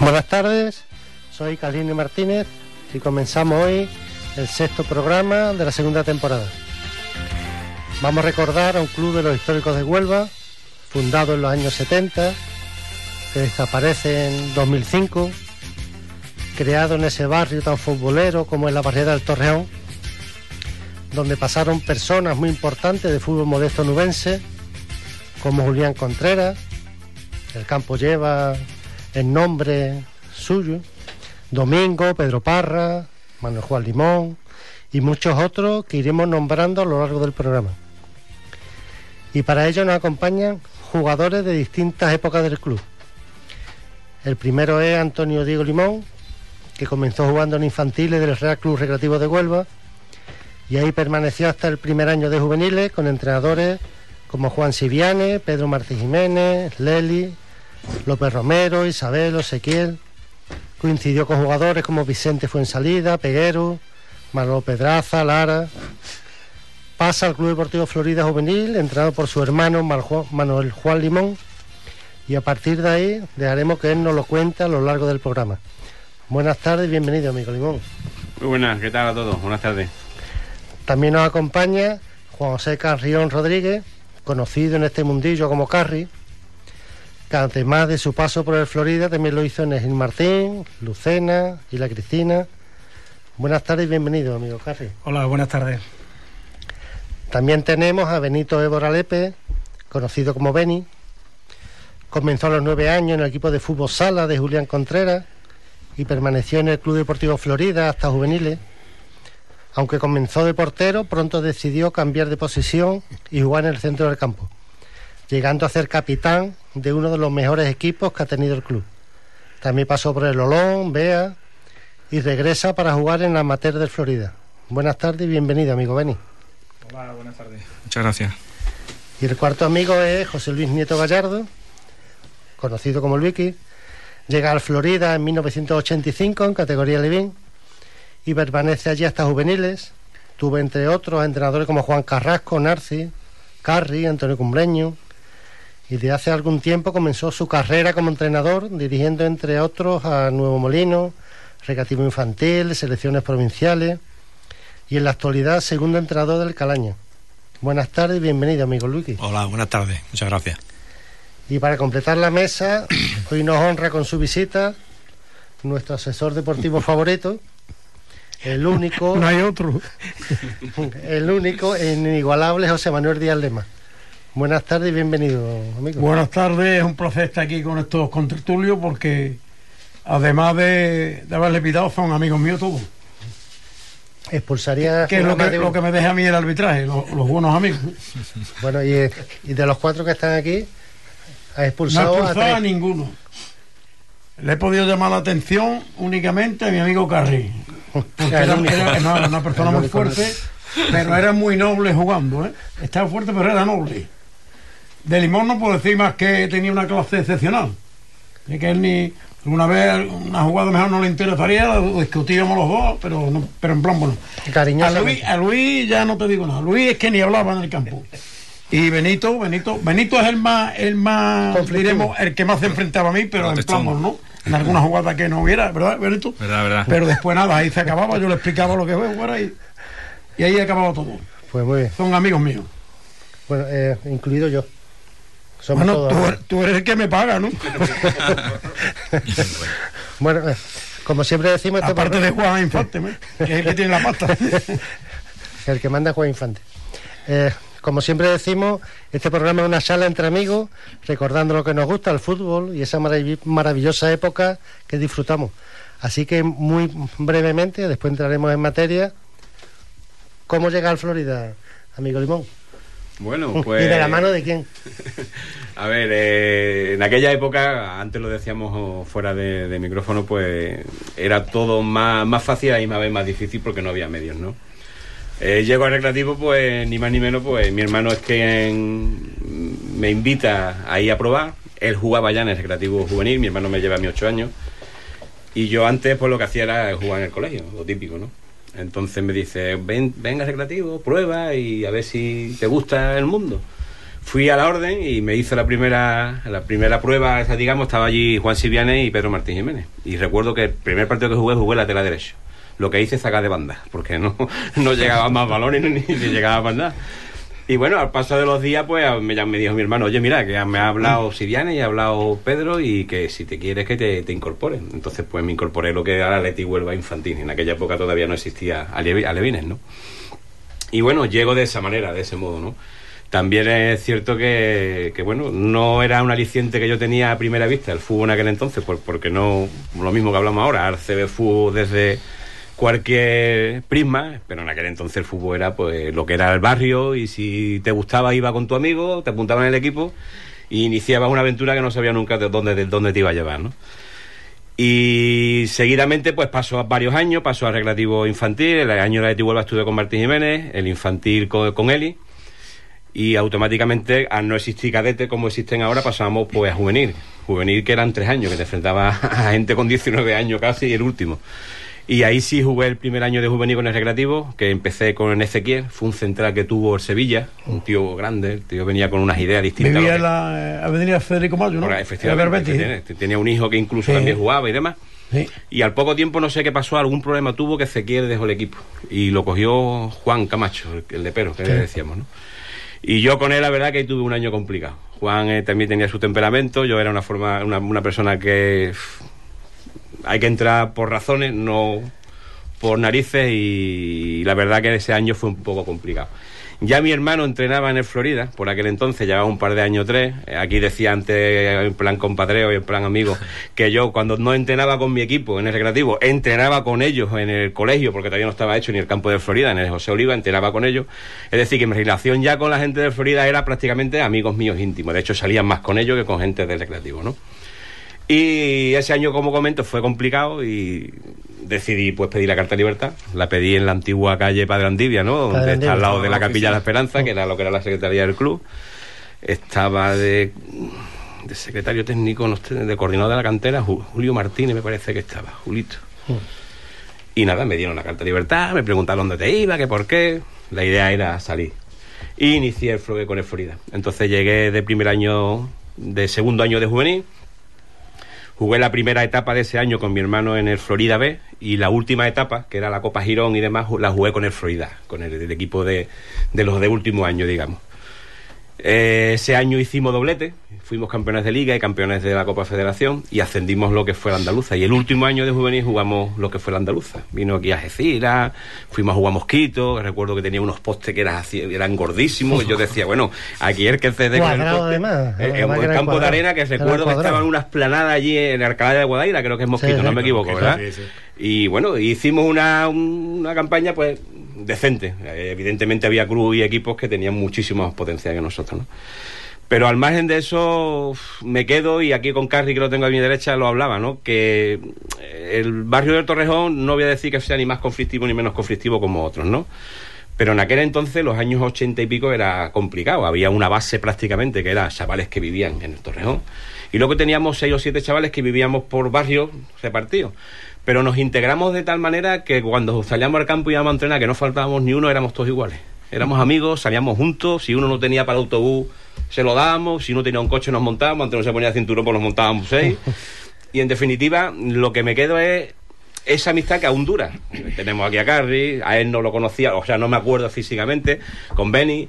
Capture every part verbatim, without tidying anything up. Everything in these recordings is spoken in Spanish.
Buenas tardes, soy Carlini Martínez y comenzamos hoy el sexto programa de la segunda temporada. Vamos a recordar a un club de los históricos de Huelva, fundado en los años setenta, que desaparece en dos mil cinco, creado en ese barrio tan futbolero como es la barriada del Torreón, donde pasaron personas muy importantes de fútbol modesto nubense, como Julián Contreras. El campo lleva el nombre suyo, Domingo, Pedro Parra, Manuel Juan Limón y muchos otros que iremos nombrando a lo largo del programa. Y para ello nos acompañan jugadores de distintas épocas del club. El primero es Antonio Diego Limón, que comenzó jugando en infantiles del Real Club Recreativo de Huelva y ahí permaneció hasta el primer año de juveniles con entrenadores como Juan Siviane, Pedro Martí Jiménez, Leli, López Romero, Isabel, Ezequiel. Coincidió con jugadores como Vicente Fuensalida, Peguero, Manolo Pedraza, Lara. Pasa al Club Deportivo Florida Juvenil, entrenado por su hermano Manuel Juan Limón, y a partir de ahí dejaremos que él nos lo cuente a lo largo del programa. Buenas tardes y bienvenido, amigo Limón. Muy buenas, ¿qué tal a todos? Buenas tardes. También nos acompaña Juan José Carrión Rodríguez, conocido en este mundillo como Carri, que además de su paso por el Florida también lo hizo en el Gil Martín, Lucena y la Cristina. Buenas tardes y bienvenido, amigo Carri. Hola, buenas tardes. También tenemos a Benito Évora Lepe, conocido como Beni. Comenzó a los nueve años en el equipo de fútbol sala de Julián Contreras y permaneció en el Club Deportivo Florida hasta juveniles. Aunque comenzó de portero, pronto decidió cambiar de posición y jugar en el centro del campo, llegando a ser capitán de uno de los mejores equipos que ha tenido el club. También pasó por el Olón, Bea y regresa para jugar en la amateur del Florida. Buenas tardes y bienvenido, amigo Beni. Hola, buenas tardes. Muchas gracias. Y el cuarto amigo es José Luis Nieto Gallardo, conocido como el Vicky. Llega al Florida en mil novecientos ochenta y cinco en categoría Levín y permanece allí hasta juveniles. Tuvo entre otros entrenadores como Juan Carrasco, Narci, Carri, Antonio Cumbreño, y de hace algún tiempo comenzó su carrera como entrenador, dirigiendo entre otros a Nuevo Molino, Recreativo Infantil, selecciones provinciales, y en la actualidad segundo entrenador del Calaña. Buenas tardes y bienvenido, amigo Luiki. Hola, buenas tardes, muchas gracias. Y para completar la mesa, hoy nos honra con su visita nuestro asesor deportivo favorito, el único... No hay otro. El único e inigualable José Manuel Díaz Lema. Buenas tardes y bienvenido, amigo. Buenas tardes, es un placer estar aquí con estos contertulios porque además de, de haberle pitado son amigos míos todos. Expulsaría... Que es lo que, de... lo que me deja a mí el arbitraje, los, los buenos amigos. Bueno, y, y de los cuatro que están aquí, ha expulsado, no ha expulsado a, a ninguno. Le he podido llamar la atención únicamente a mi amigo Carri. Porque era, era, era una persona muy fuerte, pero era muy noble jugando, ¿eh? Estaba fuerte, pero era noble. De Limón no puedo decir más que tenía una clase excepcional. De que él ni... Una vez una jugada mejor no le interesaría, lo discutíamos los dos, pero no, pero en plan bueno. A Luis, a Luis ya no te digo nada. Luis es que ni hablaba en el campo. Y Benito, Benito, Benito es el más, el más, diremos, el que más se enfrentaba a mí, pero en plan bueno, ¿no? En alguna jugada que no hubiera, ¿verdad, Benito? Verdad, verdad. Pero después nada, ahí se acababa, yo le explicaba lo que fuera y, y ahí acababa todo. Pues muy bien. Son amigos míos. Bueno, eh, incluido yo. Somos bueno, todos, tú, eres, tú eres el que me paga, ¿no? Bueno, eh, como siempre decimos... Este aparte programa... de Juan Infante, ¿eh? Que es el que tiene la pasta. El que manda Juan Infante. Eh, como siempre decimos, este programa es una charla entre amigos, recordando lo que nos gusta, el fútbol y esa marav- maravillosa época que disfrutamos. Así que muy brevemente, después entraremos en materia. ¿Cómo llega al Florida, amigo Limón? Bueno, pues... ¿Y de la mano de quién? A ver, eh, en aquella época, antes lo decíamos fuera de, de micrófono, pues era todo más, más fácil y más vez más difícil porque no había medios, ¿no? Eh, llego al Recreativo, pues ni más ni menos, pues mi hermano es quien me invita a ir a probar. Él jugaba ya en el Recreativo Juvenil, mi hermano me lleva a mí ocho años. Y yo antes, pues lo que hacía era jugar en el colegio, lo típico, ¿no? Entonces me dice, ven, venga al Recreativo, prueba y a ver si te gusta el mundo. Fui a la orden y me hice la primera la primera prueba, esa, digamos, estaba allí Juan Silvianes y Pedro Martín Jiménez. Y recuerdo que el primer partido que jugué, jugué lateral derecho. Lo que hice es sacar de banda, porque no, no llegaba más balones ni, ni llegaba más nada. Y bueno, al paso de los días, pues me, me dijo mi hermano, oye, mira, que me ha hablado Silvianes y ha hablado Pedro y que si te quieres que te, te incorporen. Entonces, pues me incorporé lo que era el Athletic Huelva infantil. En aquella época todavía no existía alevines, ¿no? Y bueno, llego de esa manera, de ese modo, ¿no? También es cierto que, que, bueno, no era un aliciente que yo tenía a primera vista el fútbol en aquel entonces, por, porque no, lo mismo que hablamos ahora, ahora se ve fútbol desde cualquier prisma, pero en aquel entonces el fútbol era pues lo que era el barrio, y si te gustaba iba con tu amigo, te apuntaban en el equipo y iniciabas una aventura que no sabía nunca de dónde, de dónde te iba a llevar, ¿no? Y seguidamente pues pasó varios años, pasó al recreativo infantil, el año de Athletic Huelva estuve con Martín Jiménez, el infantil con, con Eli, y automáticamente, al no existir cadete como existen ahora, pasábamos pues a juvenil, juvenil que eran tres años, que te enfrentabas a gente con diecinueve años casi, y el último. Y ahí sí jugué el primer año de juvenil con el recreativo, que empecé con Ezequiel, fue un central que tuvo el Sevilla, un tío grande, el tío venía con unas ideas distintas. Vivía en la eh, avenida Federico Mayo, ¿no? Ahora, efectivamente, tenía, tenía un hijo que incluso sí. también jugaba y demás. Sí. Y al poco tiempo, no sé qué pasó, algún problema tuvo, que Ezequiel dejó el equipo. Y lo cogió Juan Camacho, el, el de Pero, que sí. le decíamos, ¿no? Y yo con él, la verdad, que tuve un año complicado. Juan eh, también tenía su temperamento, yo era una forma una, una persona que uff, hay que entrar por razones, no por narices, y, y la verdad que ese año fue un poco complicado. Ya mi hermano entrenaba en el Florida, por aquel entonces, llevaba un par de años, tres. Aquí decía antes, en plan compadreo y en plan amigo, que yo cuando no entrenaba con mi equipo en el recreativo, entrenaba con ellos en el colegio, porque todavía no estaba hecho ni el campo de Florida, en el José Oliva, entrenaba con ellos. Es decir, que mi relación ya con la gente de Florida era prácticamente amigos míos íntimos. De hecho, salían más con ellos que con gente del recreativo, ¿no? Y ese año, como comento, fue complicado y decidí pues pedir la carta de libertad. La pedí en la antigua calle Padre Andivia, ¿no? Donde Padre está Andivia, al lado de la Capilla de la Esperanza, que era lo que era la secretaría del club. Estaba de, de secretario técnico, no sé, de coordinador de la cantera, Julio Martínez me parece que estaba, Julito. Sí. Y nada, me dieron la carta de libertad, me preguntaron dónde te iba, que por qué. La idea era salir. Y inicié el Flogue con el Florida. Entonces llegué de primer año, de segundo año de juvenil. Jugué la primera etapa de ese año con mi hermano en el Florida B, y la última etapa, que era la Copa Girón y demás, la jugué con el Florida, con el, el equipo de, de los de último año, digamos. Eh, ese año hicimos doblete, fuimos campeones de Liga y campeones de la Copa Federación, y ascendimos lo que fue la Andaluza. Y el último año de juvenil jugamos lo que fue la Andaluza. Vino aquí a Algeciras, fuimos a jugar Mosquito, recuerdo que tenía unos postes que eran, eran gordísimos, y yo decía, bueno, aquí el que cede con el poste, además, eh, en el campo de arena, que recuerdo que estaban unas planadas allí en Alcalá de Guadaira, creo que es Mosquito, sí, no me equivoco, ¿verdad? Sí, sí. Y bueno, hicimos una, una campaña pues decente. Evidentemente había clubes y equipos que tenían muchísimo más potencial que nosotros, ¿no? Pero al margen de eso me quedo, y aquí con Carri, que lo tengo a mi derecha, lo hablaba, ¿no? Que el barrio del Torrejón, no voy a decir que sea ni más conflictivo ni menos conflictivo como otros, ¿no? Pero en aquel entonces, los años ochenta y pico, era complicado. Había una base prácticamente que era chavales que vivían en el Torrejón, y luego teníamos seis o siete chavales que vivíamos por barrios repartidos. Pero nos integramos de tal manera que cuando salíamos al campo y íbamos a entrenar, que no faltábamos ni uno, éramos todos iguales. Éramos amigos, salíamos juntos. Si uno no tenía para el autobús, se lo dábamos. Si uno tenía un coche, nos montábamos. Antes no se ponía el cinturón, pues nos montábamos seis. Y en definitiva, lo que me quedo es esa amistad que aún dura. Tenemos aquí a Carri, a él no lo conocía, o sea, no me acuerdo físicamente, con Benny.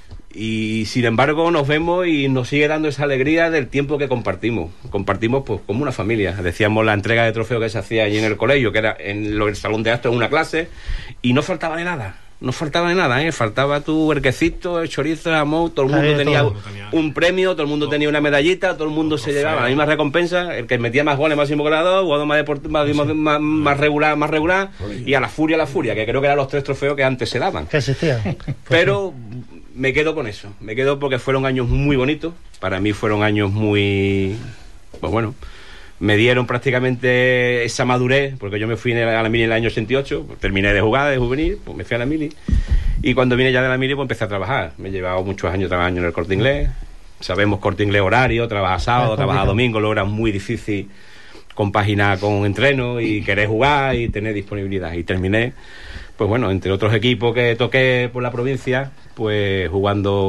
Y sin embargo nos vemos y nos sigue dando esa alegría del tiempo que compartimos. Compartimos pues como una familia. Decíamos la entrega de trofeos que se hacía allí en el colegio, que era en el salón de actos, en una clase, y no faltaba de nada. No faltaba de nada, ¿eh? Faltaba tu huerquecito, el chorizo, el jamón, todo el mundo tenía todo. un premio, todo el mundo tenía una medallita, todo el mundo se llevaba la misma recompensa, el que metía más goles, máximo goleador, jugador más, deport- más, sí. más, más regular, más regular, y a la furia, a la furia, que creo que eran los tres trofeos que antes se daban. Que existían. Pero me quedo con eso, me quedo porque fueron años muy bonitos, para mí fueron años muy, pues bueno, me dieron prácticamente esa madurez, porque yo me fui a la mili en el año ochenta y ocho, pues terminé de jugar, de juvenil, pues me fui a la mili, y cuando vine ya de la mili pues empecé a trabajar. Me he llevado muchos años trabajando en el Corte Inglés, sabemos Corte Inglés horario, trabajar sábado, trabajar domingo, luego era muy difícil compaginar con entreno y querer jugar y tener disponibilidad, y terminé, pues bueno, entre otros equipos que toqué por la provincia, pues jugando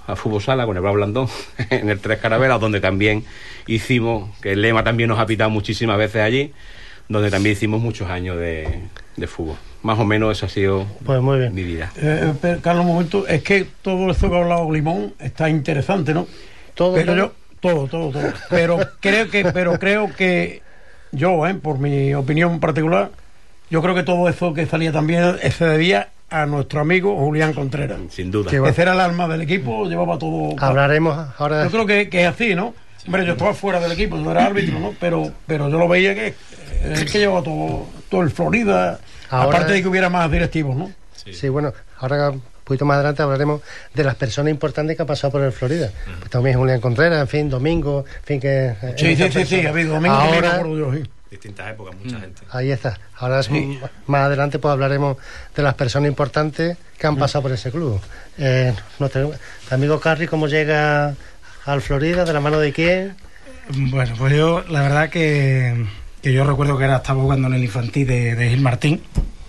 a Fútbol Sala con el Bravo Blandón en el Tres Carabelas, donde también hicimos, que el Lema también nos ha pitado muchísimas veces allí, donde también hicimos muchos años de, de fútbol. Más o menos eso ha sido pues muy bien. mi vida. Eh, pero, Carlos, un momento, es que todo esto que ha hablado Limón está interesante, ¿no? Todo, pero todo. yo, todo, todo, todo. Pero creo que, pero creo que yo, eh, por mi opinión particular, yo creo que todo eso que salía también se debía a nuestro amigo Julián Contreras. Sin duda. Que ese era el alma del equipo, llevaba todo. Hablaremos ahora. Yo creo que, que es así, ¿no? Hombre, yo estaba fuera del equipo, yo era árbitro, ¿no? Pero, pero yo lo veía que es que llevaba todo, todo el Florida, ahora, aparte de que hubiera más directivos, ¿no? Sí, sí, bueno, ahora un poquito más adelante hablaremos de las personas importantes que han pasado por el Florida. Mm. Pues también Julián Contreras, en fin, Domingo, en fin, que... Sí, sí, sí, sí, ha habido Domingo, ahora, también, yo, sí. Distintas épocas, mucha mm. gente. Ahí está. Ahora sí. Más adelante pues hablaremos de las personas importantes que han mm. pasado por ese club. Eh, nuestro amigo Carri, ¿cómo llega al Florida? ¿De la mano de quién? Bueno, pues yo, la verdad que, que yo recuerdo que era estaba jugando en el infantil de, de Gil Martín.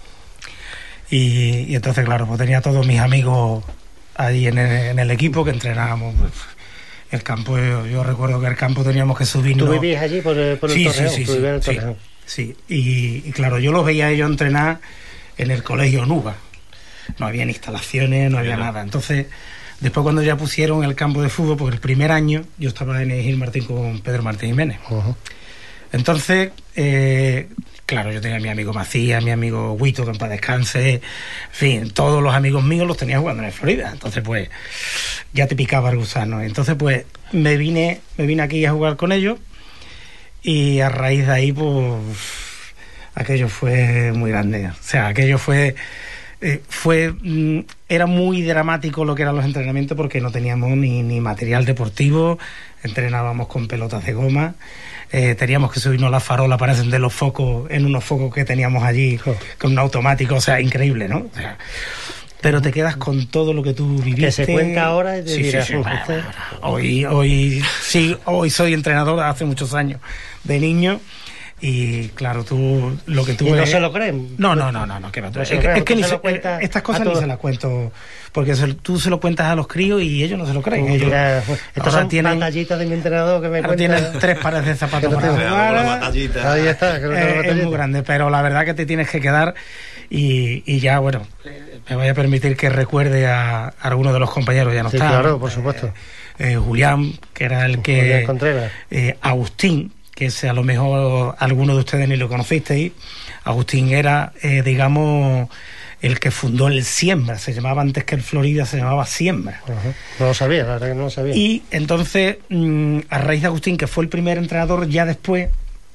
Y, y entonces, claro, pues tenía a todos mis amigos allí en el, en el equipo que entrenábamos. Pues, el campo, yo, yo recuerdo que el campo teníamos que subirnos. ¿Tú vivías allí por el, por el sí, Torreón? Sí, sí, sí, el sí, Torreón? sí. Y, y claro, yo los veía a ellos entrenar en el colegio Nuba. No habían instalaciones, no había sí, nada. Entonces, después cuando ya pusieron el campo de fútbol, porque el primer año yo estaba en el Gil Martín con Pedro Martín Jiménez. Uh-huh. Entonces, eh, claro, yo tenía a mi amigo Macías, mi amigo Huito, que en paz descanse, en fin, todos los amigos míos los tenía jugando en el Florida. Entonces, pues, ya te picaba el gusano. Entonces, pues, me vine, me vine aquí a jugar con ellos y a raíz de ahí, pues, aquello fue muy grande. O sea, aquello fue... Eh, fue mm, era muy dramático lo que eran los entrenamientos porque no teníamos ni, ni material deportivo, entrenábamos con pelotas de goma, eh, teníamos que subirnos la farola para encender los focos en unos focos que teníamos allí oh. con un automático, o sea, increíble, ¿no? O sea, pero te quedas con todo lo que tú viviste. Que se cuenta ahora y te sí, dirás, sí, sí, bueno, bueno, hoy, hoy sí, hoy soy entrenador hace muchos años de niño. Y claro, tú lo que tú ¿Y ves... no se lo creen? No, no, no, no, no, que, no no es, es, es que ni se, estas cosas ni se las cuento, porque se, tú se lo cuentas a los críos y ellos no se lo creen. Uh, ellos, mira, estos son tienen, batallitas de mi entrenador que me cuenta. Tienen tres pares de zapatos para jugar. Ahí está. Que no eh, es muy grande, pero la verdad que te tienes que quedar y, y ya, bueno, me voy a permitir que recuerde a, a alguno de los compañeros, ya no sí, está. Claro, por supuesto. Eh, eh, Julián, que era el que... Julián Contreras. Eh, Agustín, que a lo mejor alguno de ustedes ni lo conocisteis. Agustín era, eh, digamos, el que fundó el Siembra. Se llamaba antes que el Florida, se llamaba Siembra. Uh-huh. No lo sabía, la verdad que no lo sabía. Y entonces, mmm, a raíz de Agustín, que fue el primer entrenador, ya después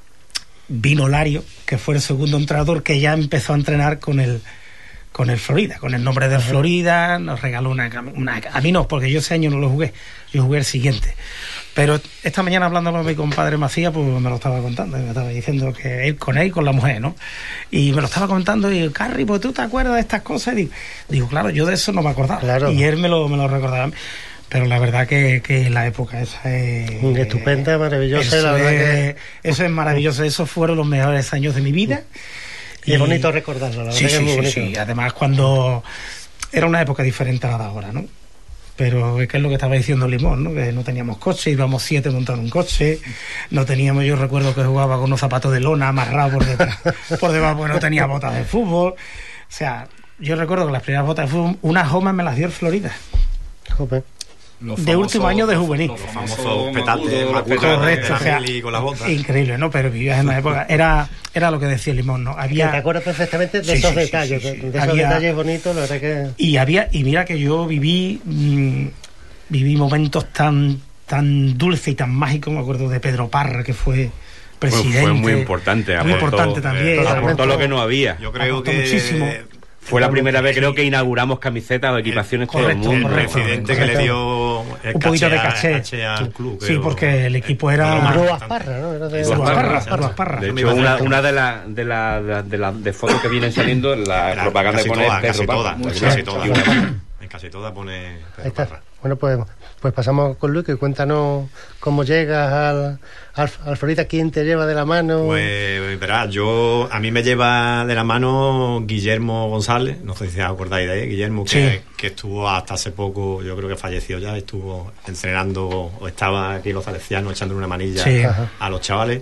vino Lario, que fue el segundo entrenador, que ya empezó a entrenar con el con el Florida, con el nombre del uh-huh. Florida. Nos regaló una, una... A mí no, porque yo ese año no lo jugué. Yo jugué el siguiente. Pero esta mañana hablando con mi compadre Macías, pues me lo estaba contando, me estaba diciendo que él con él, con la mujer, ¿no? Y me lo estaba contando y digo, Carri, pues tú te acuerdas de estas cosas. Y digo, digo claro, yo de eso no me acordaba. Claro. Y él me lo, me lo recordaba. Pero la verdad que, que la época esa es... Estupenda, maravillosa. Eso, la verdad es, que... eso es maravilloso. Esos fueron los mejores años de mi vida. Y, y es bonito recordarlo, la verdad sí, que sí, es muy sí, bonito. Sí, además cuando... Era una época diferente a la de ahora, ¿no? Pero es que es lo que estaba diciendo Limón, ¿no? Que no teníamos coche, íbamos siete montando un coche, no teníamos, yo recuerdo que jugaba con unos zapatos de lona amarrados por detrás, por debajo, porque no tenía botas de fútbol. O sea, yo recuerdo que las primeras botas de fútbol, unas gomas me las dio el Florida. Joder. De famosos, último año de juvenil. Los famosos petates, correcto, o sea, con las botas. Increíble, ¿no? Pero vivías en una época, era, era lo que decía Limón, ¿no? Había... Te acuerdas perfectamente de sí, esos sí, detalles, sí, sí, sí. de esos había... detalles bonitos, la verdad que... Y había, y mira que yo viví, mmm, viví momentos tan, tan dulces y tan mágicos, me acuerdo de Pedro Parra, que fue presidente. Fue, fue muy importante, muy aportó, importante también. Eh, aportó lo que no había. Yo creo aportó que... muchísimo. Fue la primera vez, creo, que inauguramos camisetas o equipaciones todo el mundo. El presidente que le dio un poquito de caché, caché al club. Sí, porque el equipo era... Rúas Parra, ¿no? Era de Rúas Parra. De hecho, una, una de las de la, de, de, la, de fotos que vienen saliendo, la propaganda pone toda, Pedro casi Parra. todas, casi todas. En casi todas pone Pedro Parra. Bueno, pues pues pasamos con Luis, que cuéntanos cómo llegas al, al, al Florida, quién te lleva de la mano. Pues verás, yo, a mí me lleva de la mano Guillermo González, no sé si os acordáis de él, Guillermo, que, sí. que estuvo hasta hace poco, yo creo que falleció ya, estuvo entrenando, o estaba aquí los salesianos echándole una manilla Sí. a los chavales,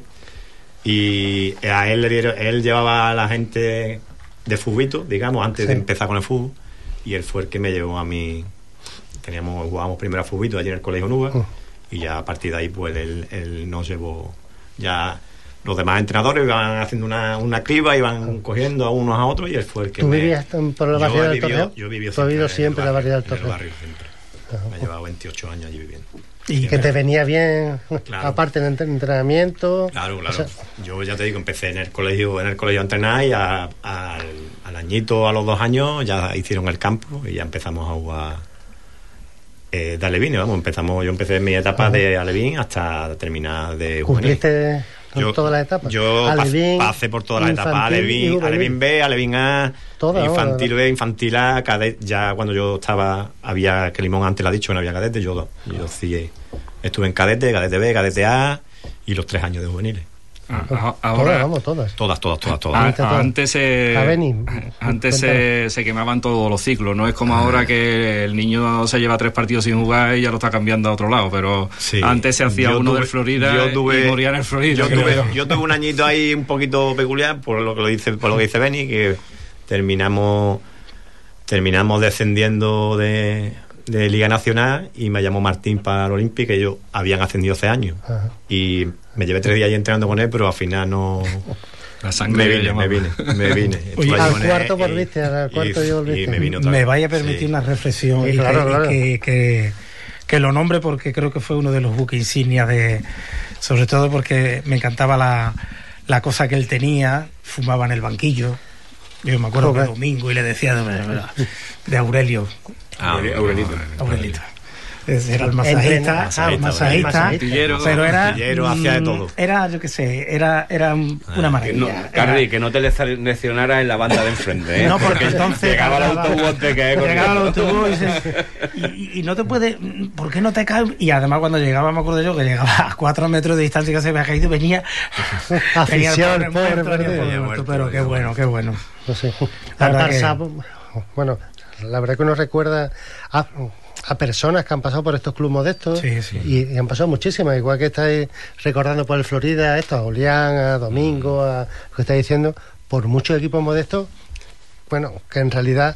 y a él le dieron, él llevaba a la gente de fubito, digamos, antes Sí. de empezar con el fútbol, y él fue el que me llevó a mí. Teníamos, jugábamos primero a fubito allí en el Colegio Nuba, uh. y ya a partir de ahí pues él, él nos llevó. Ya los demás entrenadores iban haciendo una, una criba, iban uh. cogiendo a unos a otros, y él fue el que ¿Tú me... vivías por la barriada del Torreón? Yo he vivido siempre, vivido siempre en la barriada del Torreón. Torreón. En el barrio siempre. Uh-huh. Me he llevado veintiocho años allí viviendo. Y que te venía bien, claro. aparte del entrenamiento. Claro, claro. O sea, yo ya te digo, empecé en el colegio en el colegio a entrenar, y a, a, al, al añito, a los dos años, ya hicieron el campo y ya empezamos a jugar eh, de alevín. Vamos, empezamos, yo empecé mi etapa uh-huh. de alevín hasta terminar de juvenil. ¿Cumpliste yo, todas las etapas? Yo alevín, pasé por todas las etapas, alevín, alevín B, alevín A, toda, infantil B, infantil A, cadete. Ya cuando yo estaba, había, que Limón antes lo ha dicho, no había cadete, yo, yo sí estuve en cadete, cadete B, cadete A y los tres años de juveniles. Ah, ahora, todas, vamos, todas. Todas, todas, todas, todas. A, antes se, antes se, se quemaban todos los ciclos, no es como ahora que el niño se lleva tres partidos sin jugar y ya lo está cambiando a otro lado, pero sí. Antes se hacía yo uno tuve, del Florida yo tuve, y moría en el Florida. Yo tuve, yo tuve un añito ahí un poquito peculiar, por lo que lo dice, por lo que dice Beni, que terminamos terminamos descendiendo de de Liga Nacional y me llamó Martín para el Olympic, que ellos habían ascendido hace años. Ajá. Y me llevé tres días ahí entrenando con él, pero al final no... La sangre me vine, me vine, me vine. Oye, al cuarto volviste, al cuarto y, yo volviste. Y me, vine otra me vez. vaya a permitir sí. una reflexión, sí, y, claro, que, claro. Y que, que, que lo nombre, porque creo que fue uno de los buques insignias de... Sobre todo porque me encantaba la, la cosa que él tenía, fumaba en el banquillo. Yo me acuerdo que domingo y le decía de, de Aurelio. Ah, Aurelito. Aurelito. Era el masajista, el masajista, pero era hacía de todo. Era, yo qué sé, era, era una maravilla. No, Carri, que no te leccionara en la banda de enfrente, ¿eh? No, porque entonces llegaba el autobús, te cae con llegaba el autobús y, y, y no te puede, ¿por qué no te caes? Y además cuando llegaba, me acuerdo yo que llegaba a cuatro metros de distancia que se había caído, venía afición, el pobre, pobre, pobre muerto, pero qué bueno, qué bueno. No sé. La bueno, la verdad que uno recuerda a, a personas que han pasado por estos clubes modestos, sí, sí. Y, y han pasado muchísimas, igual que estáis recordando por el Florida, esto, a Julián, a Domingo, a lo que estáis diciendo, por muchos equipos modestos, bueno, que en realidad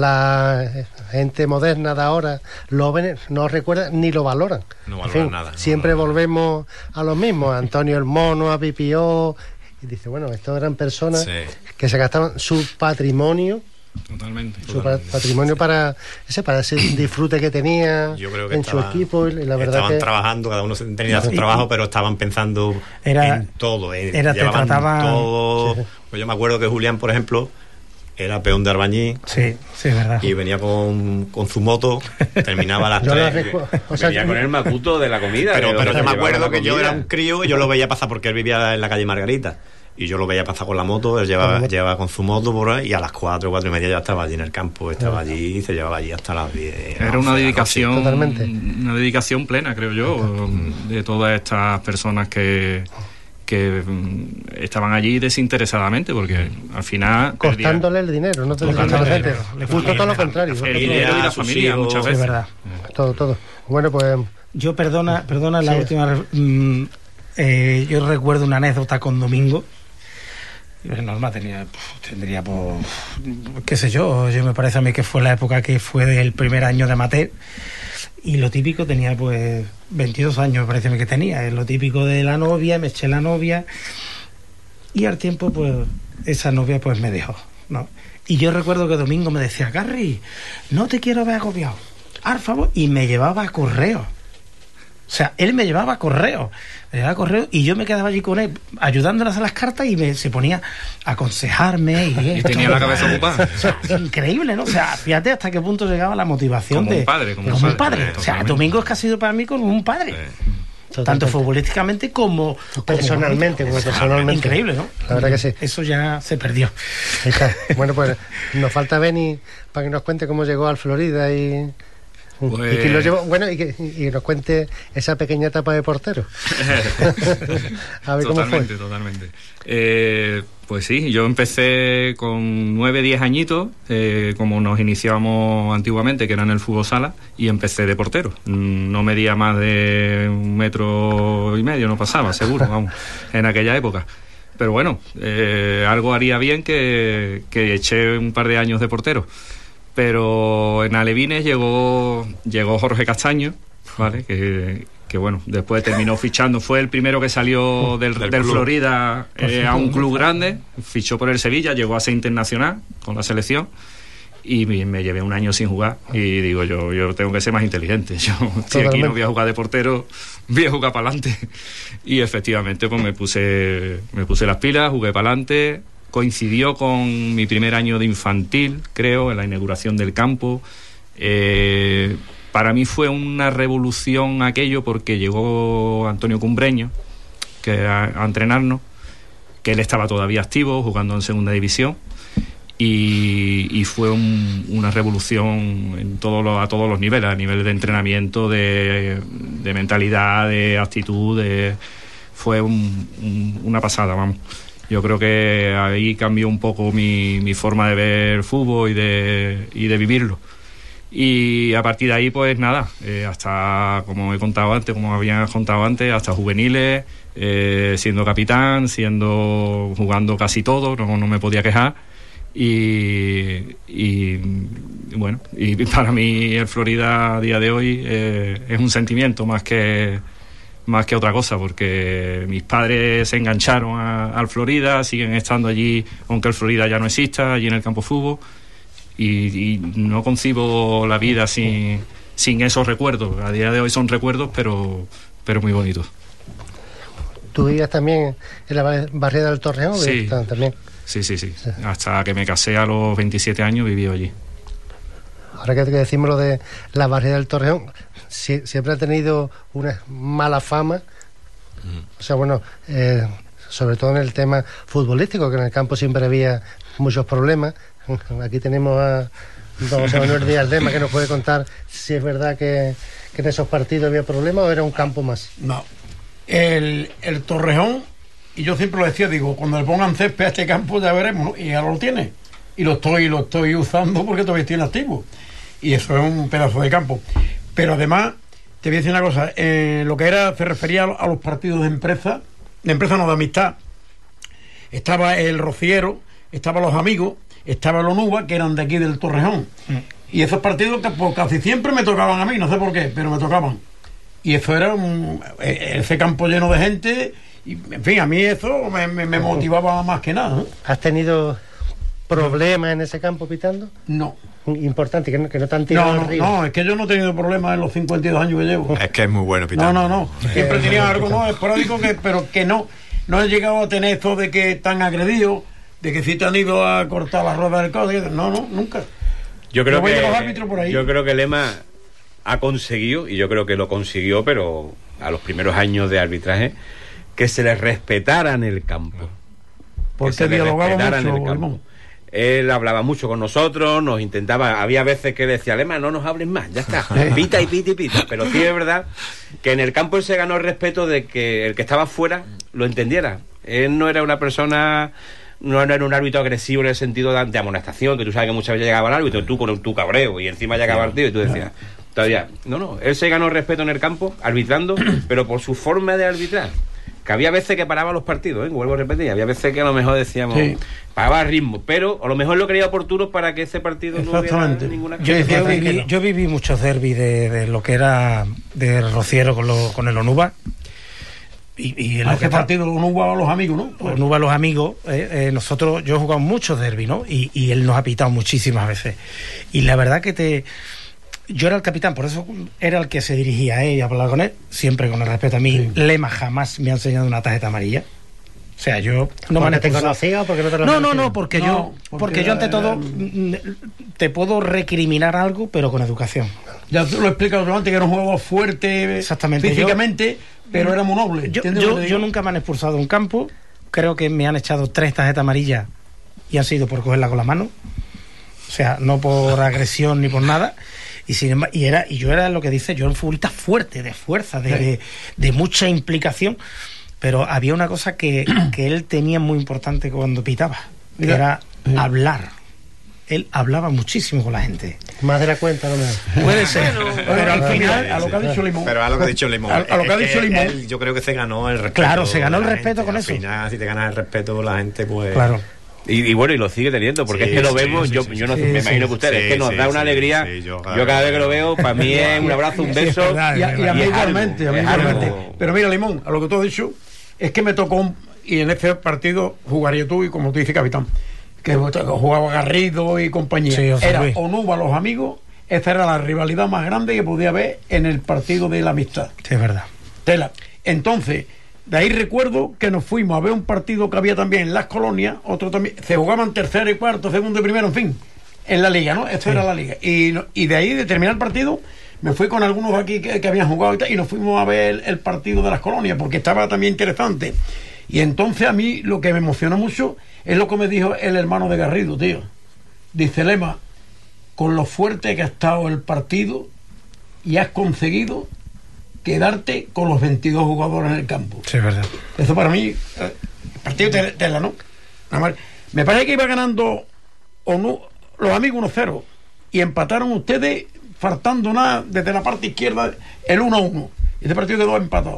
la gente moderna de ahora, los jóvenes, no recuerdan ni lo valoran. No valoran en fin, nada. No siempre valoran volvemos nada. A los mismos, a Antonio el Mono, a P P O, y dice, bueno, estos eran personas sí. que se gastaban su patrimonio. Totalmente. Su totalmente. patrimonio para ese para ese disfrute que tenía Yo creo que en estaban, su equipo y la verdad estaban que trabajando, cada uno tenía su trabajo, pero estaban pensando era, en todo, eh, era, llevaban trataba... todo. Sí. Pues yo me acuerdo que Julián, por ejemplo, era peón de albañil. Sí, sí, es verdad. Y venía con, con su moto, terminaba a las tres. O sea, venía con el macuto de la comida. Pero, pero yo me acuerdo que yo era un crío y yo lo veía pasar porque él vivía en la calle Margarita. Y yo lo veía pasar con la moto, él llevaba, con llevaba con su moto por ahí, y a las cuatro, cuatro y media ya estaba allí en el campo, estaba allí y se llevaba allí hasta las diez. Era una dedicación, totalmente. Una dedicación plena, creo yo, de todas estas personas que, que estaban allí desinteresadamente, porque al final... Costándole el dinero, no te digo gente. Justo todo lo contrario. El dinero y la familia, muchas veces. Es verdad. Todo, todo. Bueno, pues... Yo, perdona, perdona la sí. última... Mmm, eh, yo recuerdo una anécdota con Domingo. Normal, tenía, tendría, pues, qué sé yo, yo me parece a mí que fue la época que fue el primer año de amateur, y lo típico, tenía pues veintidós años, me parece a mí que tenía, es lo típico de la novia, me eché la novia, y al tiempo, pues, esa novia pues me dejó, ¿no? Y yo recuerdo que Domingo me decía, Garry, no te quiero ver agobiado, al favor, y me llevaba a correo. O sea, él me llevaba a correo, me llevaba a correo y yo me quedaba allí con él, ayudándole a hacer las cartas, y me, se ponía a aconsejarme. Y, esto, y tenía la cabeza ocupada. O sea, increíble, ¿no? O sea, fíjate hasta qué punto llegaba la motivación como de... Un padre, como, como un un padre. padre. O sea, Domingo es que ha sido para mí como un padre. Sí. Tanto futbolísticamente como personalmente, como personalmente. Increíble, ¿no? La verdad que sí. Eso ya se perdió. Bueno, pues nos falta Beni para que nos cuente cómo llegó al Florida y... Pues... Y que lo llevo, bueno, y que y nos cuente esa pequeña etapa de portero. A ver cómo fue. Totalmente, totalmente. Eh, pues sí, yo empecé con nueve, diez añitos, eh, como nos iniciábamos antiguamente, que era en el fútbol sala, y empecé de portero. No medía más de un metro y medio, no pasaba, seguro, vamos, en aquella época. Pero bueno, eh, algo haría bien que, que eché un par de años de portero. Pero en Alevines llegó llegó Jorge Castaño, ¿vale? Que, que bueno, después terminó fichando, fue el primero que salió del, del, del Florida eh, a un club grande, fichó por el Sevilla, llegó a ser internacional con la selección y me, me llevé un año sin jugar y digo yo yo tengo que ser más inteligente, yo estoy aquí, no voy a jugar de portero, voy a jugar para adelante. Y efectivamente pues me puse me puse las pilas, jugué para adelante. Coincidió con mi primer año de infantil, creo, en la inauguración del campo. Eh, para mí fue una revolución aquello porque llegó Antonio Cumbreño que a, a entrenarnos, que él estaba todavía activo, jugando en segunda división, y, y fue un, una revolución en todos los, a todos los niveles, a nivel de entrenamiento, de, de mentalidad, de actitud, de, fue un, un, una pasada, vamos. Yo creo que ahí cambió un poco mi, mi forma de ver fútbol y de, y de vivirlo. Y a partir de ahí, pues nada, eh, hasta, como he contado antes, como había contado antes, hasta juveniles, eh, siendo capitán, siendo jugando casi todo, no, no me podía quejar. Y, y bueno, y para mí el Florida a día de hoy eh, es un sentimiento más que... más que otra cosa, porque mis padres se engancharon a, al Florida, siguen estando allí, aunque el Florida ya no exista, allí en el campo de fútbol, y, y no concibo la vida sin, sin esos recuerdos. A día de hoy son recuerdos, pero, pero muy bonitos. ¿Tú vivías también en la barriada del Torreón? Sí, también. Sí, sí, sí, sí. Hasta que me casé a los veintisiete años viví allí. Ahora que decimos lo de la barriada del Torreón, si, siempre ha tenido una mala fama. Mm. O sea, bueno, eh, sobre todo en el tema futbolístico, que en el campo siempre había muchos problemas. Aquí tenemos a don José Manuel Díaz Lema, que nos puede contar si es verdad que, que en esos partidos había problemas o era un campo más. No, el, el Torrejón, y yo siempre lo decía, digo, cuando le pongan césped a este campo ya veremos, ¿no? Y ahora lo tiene, y lo estoy, lo estoy usando porque todavía estoy en activo, y eso es un pedazo de campo. Pero además, te voy a decir una cosa, eh, lo que era, se refería a los partidos de empresa, de empresa no, de amistad. Estaba el Rociero, estaban los amigos, estaba el Onuba, que eran de aquí del Torrejón. Mm. Y esos partidos que pues, casi siempre me tocaban a mí, no sé por qué, pero me tocaban. Y eso era un, ese campo lleno de gente, y en fin, a mí eso me, me, me motivaba más que nada, ¿no? ¿Has tenido problemas en ese campo pitando? No. Importante, que no, que no te han tirado no, no, arriba. No, es que yo no he tenido problemas en los cincuenta y dos años que llevo. Es que es muy bueno pitando. No, no, no. Siempre tenía algo, no, esporádico, que, pero que no, no he llegado a tener esto de que están agredidos, de que si te han ido a cortar la rueda del código. No, no, nunca. Yo creo, que, los árbitros por ahí. Yo creo que Lema ha conseguido, y yo creo que lo consiguió, pero a los primeros años de arbitraje, que se les respetara en el campo. Porque se dialogaba mucho, en el campo. Él hablaba mucho con nosotros, nos intentaba, había veces que decía, Lema, no nos hables más, ya está, pita y pita y pita. Pero sí es verdad que en el campo él se ganó el respeto de que el que estaba fuera lo entendiera. Él no era una persona, no era un árbitro agresivo en el sentido de, de amonestación, que tú sabes que muchas veces llegaba el árbitro, tú con tu cabreo, y encima llegaba el tío y tú decías, todavía, no, no, él se ganó el respeto en el campo, arbitrando, pero por su forma de arbitrar. Que había veces que paraba los partidos, ¿eh? Vuelvo a repetir, había veces que a lo mejor decíamos, sí, paraba a ritmo, pero a lo mejor lo creía oportuno para que ese partido no hubiera ninguna... Yo, yo, viví, no. yo viví muchos derbis de, de lo que era de Rociero con, lo, con el Onuba. Y, y en ¿A lo qué partido? Onuba a los amigos, ¿no? Pues. Onuba a los amigos. Eh, eh, nosotros, yo he jugado muchos derbis, ¿no? Y, y él nos ha pitado muchísimas veces. Y la verdad que te... Yo era el capitán, por eso era el que se dirigía a él y hablaba con él, siempre con el respeto a mí. Sí. Lema jamás me ha enseñado una tarjeta amarilla. O sea, yo no me te conocía o porque no te lo No, no, no, porque no, yo porque, porque yo ante todo eh, te puedo recriminar algo, pero con educación. Ya te lo he explicado antes, que era un juego fuerte. Exactamente. Físicamente, yo, pero era muy noble. Yo, yo, yo nunca me han expulsado de un campo, creo que me han echado tres tarjetas amarillas y han sido por cogerla con la mano. O sea, no por agresión ni por nada. Y, sin embargo, y, era, y yo era lo que dice, yo era un futbolista fuerte, de fuerza, de, de, de mucha implicación, pero había una cosa que, que él tenía muy importante cuando pitaba, que era hablar. Él hablaba muchísimo con la gente. Más de la cuenta, no me... Puede ser. Bueno, pero al final, a lo que ha dicho Limón. Pero a lo que ha dicho Limón. A, a lo que ha dicho Limón. Él, yo creo que se ganó el respeto. Claro, se ganó el respeto con al eso. Al final, si te ganas el respeto con la gente, pues... Claro. Y, y bueno, y lo sigue teniendo, porque sí, es que lo sí, vemos, sí, yo, sí, yo no sí, sé, me sí, imagino que ustedes, sí, es que nos sí, da una sí, alegría. sí, yo, yo cada vez que lo veo, para mí es un abrazo, un beso. Sí, y, y a mí igualmente, a mí igualmente. Algo... Pero mira, Limón, a lo que tú has dicho, es que me tocó, un, y en este partido jugaría tú, y como tú dices, capitán, que jugaba Garrido y compañía. Sí, o sea, era Luis. Onuba los amigos, esta era la rivalidad más grande que podía haber en el partido de la amistad. Sí, es verdad. Tela. Entonces, de ahí recuerdo que nos fuimos a ver un partido que había también en las colonias, otro también, se jugaban tercero y cuarto, segundo y primero, en fin, en la liga, ¿no? Esto sí. Era la liga. Y, y de ahí, de terminar el partido, me fui con algunos de aquí que, que habían jugado y, tal, y nos fuimos a ver el, el partido de las colonias, porque estaba también interesante. Y entonces a mí lo que me emocionó mucho es lo que me dijo el hermano de Garrido, tío. Dice, Lema, con lo fuerte que ha estado el partido y has conseguido quedarte con los veintidós jugadores en el campo. Sí, es verdad. Eso para mí, eh, partido de tela, ¿no? Nada más. Me parece que iba ganando o no, los amigos uno cero y empataron ustedes faltando nada desde la parte izquierda el uno a uno. Y este partido quedó empatado.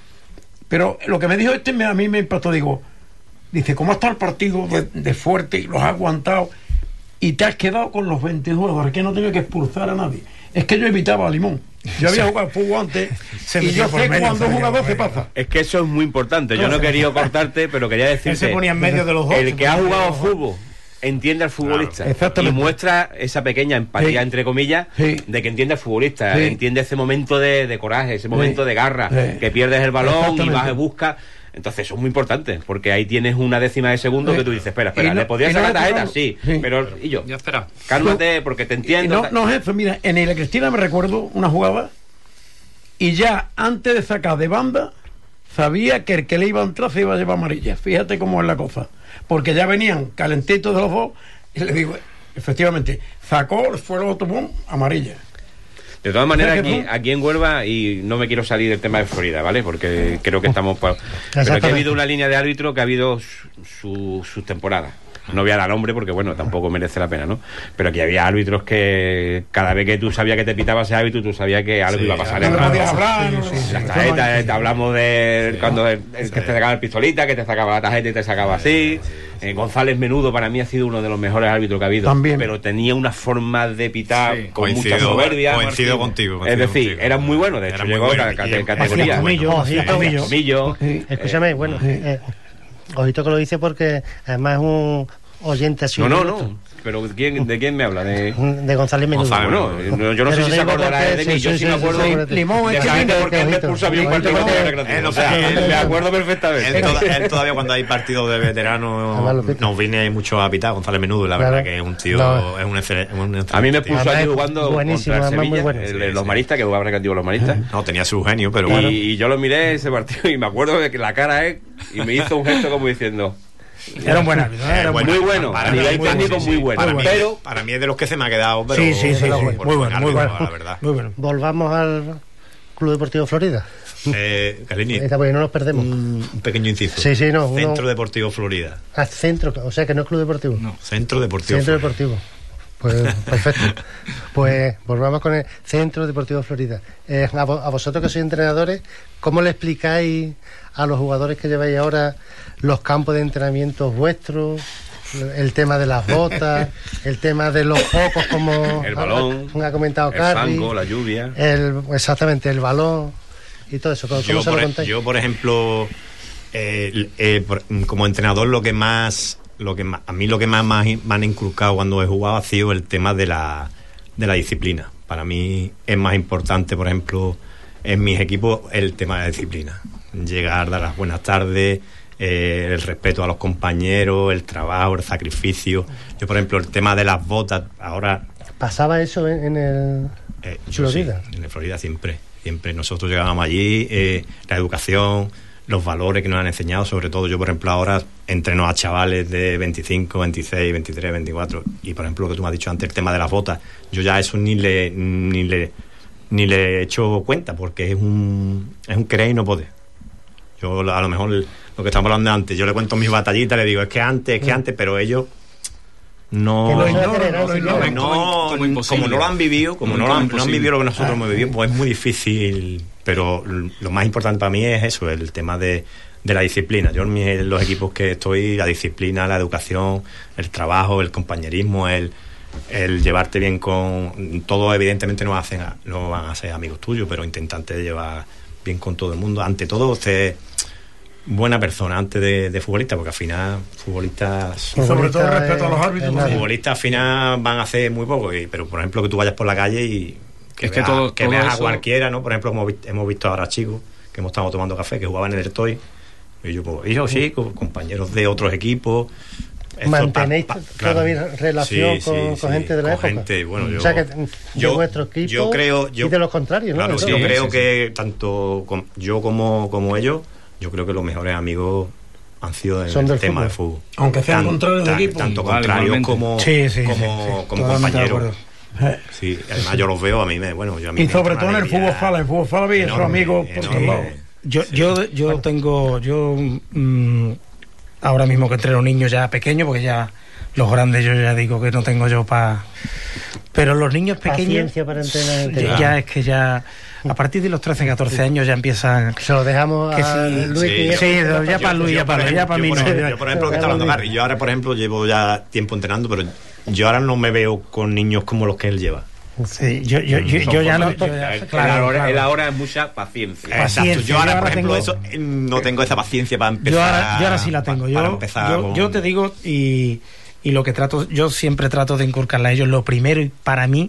Pero lo que me dijo este me, a mí me impactó, digo, dice, ¿cómo está el partido de, de fuerte? Los has aguantado y te has quedado con los veintidós jugadores, que no tenía que expulsar a nadie. Es que yo evitaba a Limón. Yo había sí. jugado fútbol antes se y yo sé cuando un jugador se pasa. Es que eso es muy importante. Yo no quería cortarte, pero quería decirte, él se ponía en medio de los dos. El que ha jugado fútbol entiende al futbolista, claro, y muestra esa pequeña empatía, sí. entre comillas, sí. de que entiende al futbolista, sí. entiende ese momento de, de coraje, ese momento sí. de garra, sí. que pierdes el balón y vas a buscar. Entonces eso es muy importante, porque ahí tienes una décima de segundo sí. que tú dices, espera, espera, no, ¿le podías sacar no tarjeta? Sí, sí, pero ¿y yo? Ya espera. Cálmate, porque te entiendo. No, no, jefe, mira, en el Cristina me recuerdo una jugada y ya antes de sacar de banda sabía que el que le iba a entrar se iba a llevar amarilla. Fíjate cómo es la cosa. Porque ya venían calentitos de los dos y le digo, efectivamente, sacó, fue el otro, boom, amarilla. De todas maneras, aquí, aquí en Huelva, y no me quiero salir del tema de Florida, ¿vale? Porque creo que estamos... Pa... Pero aquí ha habido una línea de árbitro que ha habido sus su, su temporadas. No voy a dar nombre porque, bueno, tampoco merece la pena, ¿no? Pero aquí había árbitros que cada vez que tú sabías que te pitaba ese árbitro, tú sabías que algo sí, iba a pasar. No podías hablar. Sí, sí, sí, las tarjetas, sí, te hablamos de sí, cuando el, el sí. que te sacaba el pistolita, que te sacaba la tarjeta y te sacaba así. Sí, sí, sí. Eh, González Menudo para mí ha sido uno de los mejores árbitros que ha habido. También. Pero tenía una forma de pitar sí. con coincido, mucha soberbia. Coincido contigo. Coincido es decir, contigo. era muy bueno. De hecho, llegó a categoría. Tomillo. Escúchame, bueno, ojito que lo dice porque además es un oyente así. No, no, no. Pero ¿quién, ¿de quién me habla? De, de González Menudo. González, no, no, yo no sé si se acordará de mí. Yo sí me acuerdo. Limón, es que porque él me puso a mí un partido de recreativo. O sea, me acuerdo perfectamente. Él todavía cuando hay partidos de veteranos nos viene mucho a pitar González Menudo. La verdad que es un tío, es un excelente. A mí me puso allí jugando contra Sevilla, los maristas, que jugaba recreativo los maristas. No, tenía su genio, pero bueno. Y yo lo miré ese partido y me acuerdo de que la cara es y me hizo un gesto como diciendo... Era un buen árbitro, ¿eh? Era muy bueno, bueno para a nivel técnico muy bueno. Para mí, pero para mí es de los que se me ha quedado. Pero, sí, sí, sí, pero, sí, sí. Muy bueno, muy bueno, la verdad. Muy bueno. Volvamos al Club Deportivo Florida. Eh, Calini, Esta, pues no nos perdemos. Un, un pequeño inciso. Sí, sí, no. Centro uno... Deportivo Florida. Ah, centro, o sea que no es Club Deportivo. No, Centro Deportivo. Centro Florida. Deportivo. Pues perfecto. Pues volvamos con el Centro Deportivo Florida. Eh, a, vo- a vosotros que sois entrenadores, ¿cómo le explicáis a los jugadores que lleváis ahora los campos de entrenamiento vuestros, el tema de las botas, el tema de los focos como el balón, ha, ha comentado el Carly, fango, la lluvia, el, exactamente el balón y todo eso? ¿Cómo yo, se por, lo contáis? Yo, por ejemplo, eh, eh, por, como entrenador, lo que más, lo que más, a mí lo que más, más me han inculcado cuando he jugado ha sido el tema de la, de la disciplina. Para mí es más importante, por ejemplo, en mis equipos, el tema de la disciplina. Llegar, dar las buenas tardes, eh, el respeto a los compañeros, el trabajo, el sacrificio. Yo, por ejemplo, el tema de las botas, ahora... ¿Pasaba eso en, en el eh, yo Florida? Sí, en el Florida siempre, siempre. Nosotros llegábamos allí, eh, la educación, los valores que nos han enseñado. Sobre todo yo, por ejemplo, ahora entreno a chavales de veinticinco, veintiséis, veintitrés, veinticuatro, y por ejemplo lo que tú me has dicho antes, el tema de las botas, yo ya eso ni le ni le ni le he hecho cuenta, porque es un es un querer y no poder. Yo a lo mejor lo que estamos hablando de antes, yo le cuento mis batallitas, le digo es que antes, es que antes, pero ellos no, no, no, no, no, como, como no lo han vivido, como no, lo han, no han vivido lo que nosotros hemos vivido, pues es muy difícil. Pero lo más importante para mí es eso, el tema de, de la disciplina. Yo en los equipos que estoy, la disciplina, la educación, el trabajo, el compañerismo, el, el llevarte bien con todos, evidentemente no hacen, no van a ser amigos tuyos, pero intentante llevar bien con todo el mundo. Ante todo, usted buena persona antes de, de futbolista, porque al final futbolistas y sobre todo el respeto a los árbitros, los futbolistas al final van a hacer muy poco, y, pero por ejemplo que tú vayas por la calle y que, es veas, que, todo, que todo veas eso... a cualquiera, ¿no? Por ejemplo, hemos, hemos visto ahora chicos que hemos estado tomando café, que jugaban en el Estoy, y yo pues, yo sí, compañeros de otros equipos. ¿Mantenéis pa, pa, todavía claro. relación sí, con, sí, con sí, gente de la época? Gente, bueno, yo, o sea, que yo, de vuestro equipo yo creo, yo, y de los contrarios, ¿no? Claro, sí, yo sí, creo sí, que sí. tanto com, yo como, como ellos, yo creo que los mejores amigos han sido en Son el tema fútbol. de fútbol. Aunque sean Tan, contrarios de tan, equipo. Tanto vale, contrarios como, sí, sí, como, sí, sí, como compañeros. Sí, además yo los veo, a mí me, bueno, yo a mí y sobre todo en el fútbol sala, el fútbol sala y sus amigos por todos lados. Yo, sí. yo, yo bueno. tengo, yo mmm, ahora mismo que entreno niños ya pequeños, porque ya los grandes yo ya digo que no tengo yo para, pero los niños pequeños para entrenar, ya, ya es que ya a partir de los trece, catorce años ya empiezan. Se lo dejamos que a sí, Luis. Sí, sí, sí ya yo, para Luis, ya para, ya para mí no. Yo, yo, por ejemplo, que está hablando Gary, yo ahora, por ejemplo, llevo ya tiempo entrenando, pero yo ahora no me veo con niños como los que él lleva. Sí, yo, yo, yo, yo ya no. Yo ya, el, claro, el, ahora, claro. el ahora es mucha paciencia. paciencia. Exacto. Yo ahora, yo por ahora ejemplo, tengo, eso no tengo esa paciencia para empezar. Yo ahora, yo ahora sí la tengo. Yo, yo, con... yo te digo, y, y lo que trato, yo siempre trato de inculcarle a ellos. Lo primero, y para mí,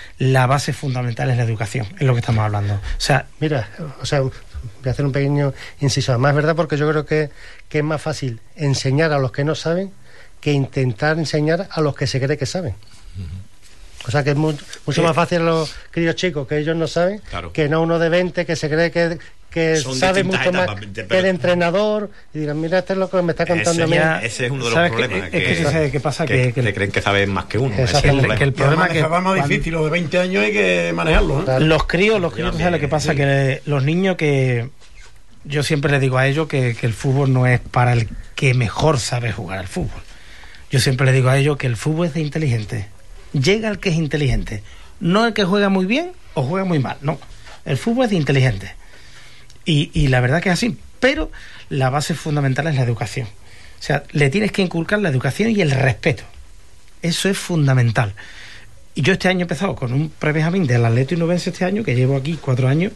la base fundamental es la educación, es lo que estamos hablando. O sea, mira, o sea, voy a hacer un pequeño inciso. Además, ¿verdad? Porque yo creo que, que es más fácil enseñar a los que no saben que intentar enseñar a los que se cree que saben. Uh-huh. O sea que es muy, mucho más fácil a los críos chicos que ellos no saben, claro. que no uno de veinte que se cree que, que sabe mucho etapas, más de, que el entrenador y digan, mira, este es lo que me está contando ese, a mí. Ese es uno de los problemas. Que, que, es que, que, que pasa que, que, que creen que saben más que uno. Ese es el, que el problema es que va más difícil, los de veinte años hay que manejarlo. ¿eh? Claro. Los críos, los críos, ¿sabes lo que pasa? Sí. Que los niños que... Yo siempre les digo a ellos que, que el fútbol no es para el que mejor sabe jugar al fútbol. Yo siempre les digo a ellos que el fútbol es de inteligente. Llega el que es inteligente, no el que juega muy bien o juega muy mal, no, el fútbol es de inteligente y, y la verdad que es así, pero la base fundamental es la educación. O sea, le tienes que inculcar la educación y el respeto, eso es fundamental. Y yo este año he empezado con un pre-benjamín del Atlético Nubense este año, que llevo aquí cuatro años,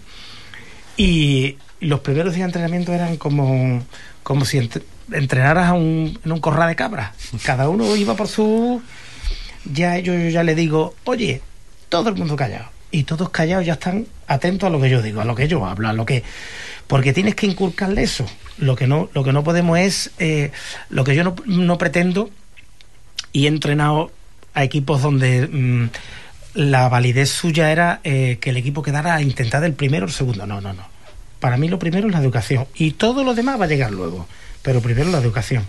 y los primeros días de entrenamiento eran como, como si ent- entrenaras a un, en un corral de cabras, cada uno iba por su... Ya yo, yo ya le digo, oye, todo el mundo callado. Y todos callados ya están atentos a lo que yo digo, a lo que yo hablo, a lo que... Porque tienes que inculcarle eso. Lo que no, lo que no podemos es... Eh, lo que yo no, no pretendo, y he entrenado a equipos donde mmm, la validez suya era eh, que el equipo quedara a intentar el primero o el segundo. No, no, no. Para mí lo primero es la educación. Y todo lo demás va a llegar luego. Pero primero la educación.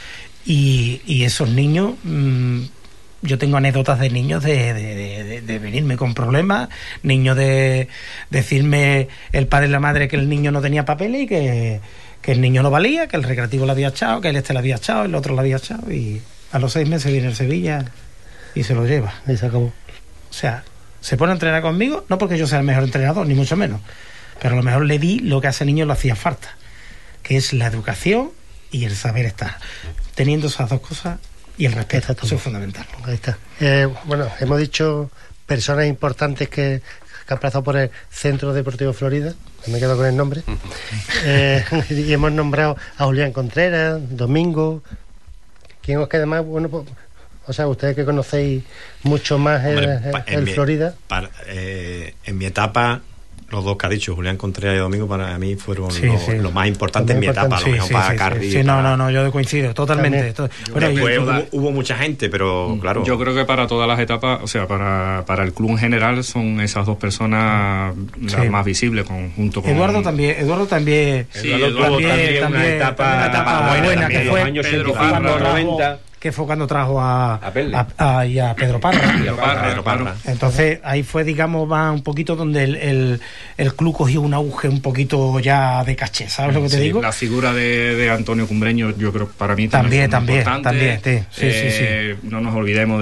Y, y esos niños... Mmm, yo tengo anécdotas de niños de, de, de, de venirme con problemas, niños de decirme el padre y la madre que el niño no tenía papeles y que, que el niño no valía, que el recreativo lo había echado, que el este lo había echado, el otro lo había echado, y a los seis meses viene el Sevilla y se lo lleva. Y se acabó. O sea, se pone a entrenar conmigo, no porque yo sea el mejor entrenador, ni mucho menos, pero a lo mejor le di lo que a ese niño le hacía falta, que es la educación y el saber estar. Teniendo esas dos cosas... Y el respeto, eso es fundamental. Ahí está. Eh, bueno, hemos dicho personas importantes que, que han pasado por el Centro Deportivo Florida, me quedo con el nombre, eh, y hemos nombrado a Julián Contreras, Domingo. ¿Quién os queda más? Bueno, pues, o sea, ustedes que conocéis mucho más el, Hombre, pa, el, el mi, Florida. Para, eh, en mi etapa, los dos que ha dicho, Julián Contreras y Domingo, para mí fueron sí, lo, sí. lo más importante en mi etapa, sí, lo mejor sí, para sí, Carri. Sí, no, no, no, yo coincido totalmente. Todo, bueno, después hubo, hubo mucha gente, pero claro. Yo creo que para todas las etapas, o sea, para, para el club en general, son esas dos personas las sí. más visibles, con, junto con... Eduardo también, Eduardo también... Sí, Eduardo también, también, también una etapa, una etapa buena, buena que fue años Pedro Parra, noventa... que fue cuando trajo a, a, a, a, y a Pedro Parra. y a Parra, Pedro Parra. Entonces ahí fue, digamos, más un poquito donde el, el, el club cogió un auge un poquito ya de caché, ¿sabes lo que te sí, digo? La figura de, de Antonio Cumbreño, yo creo que para mí también también, también, también sí, sí, eh, sí, sí. No nos olvidemos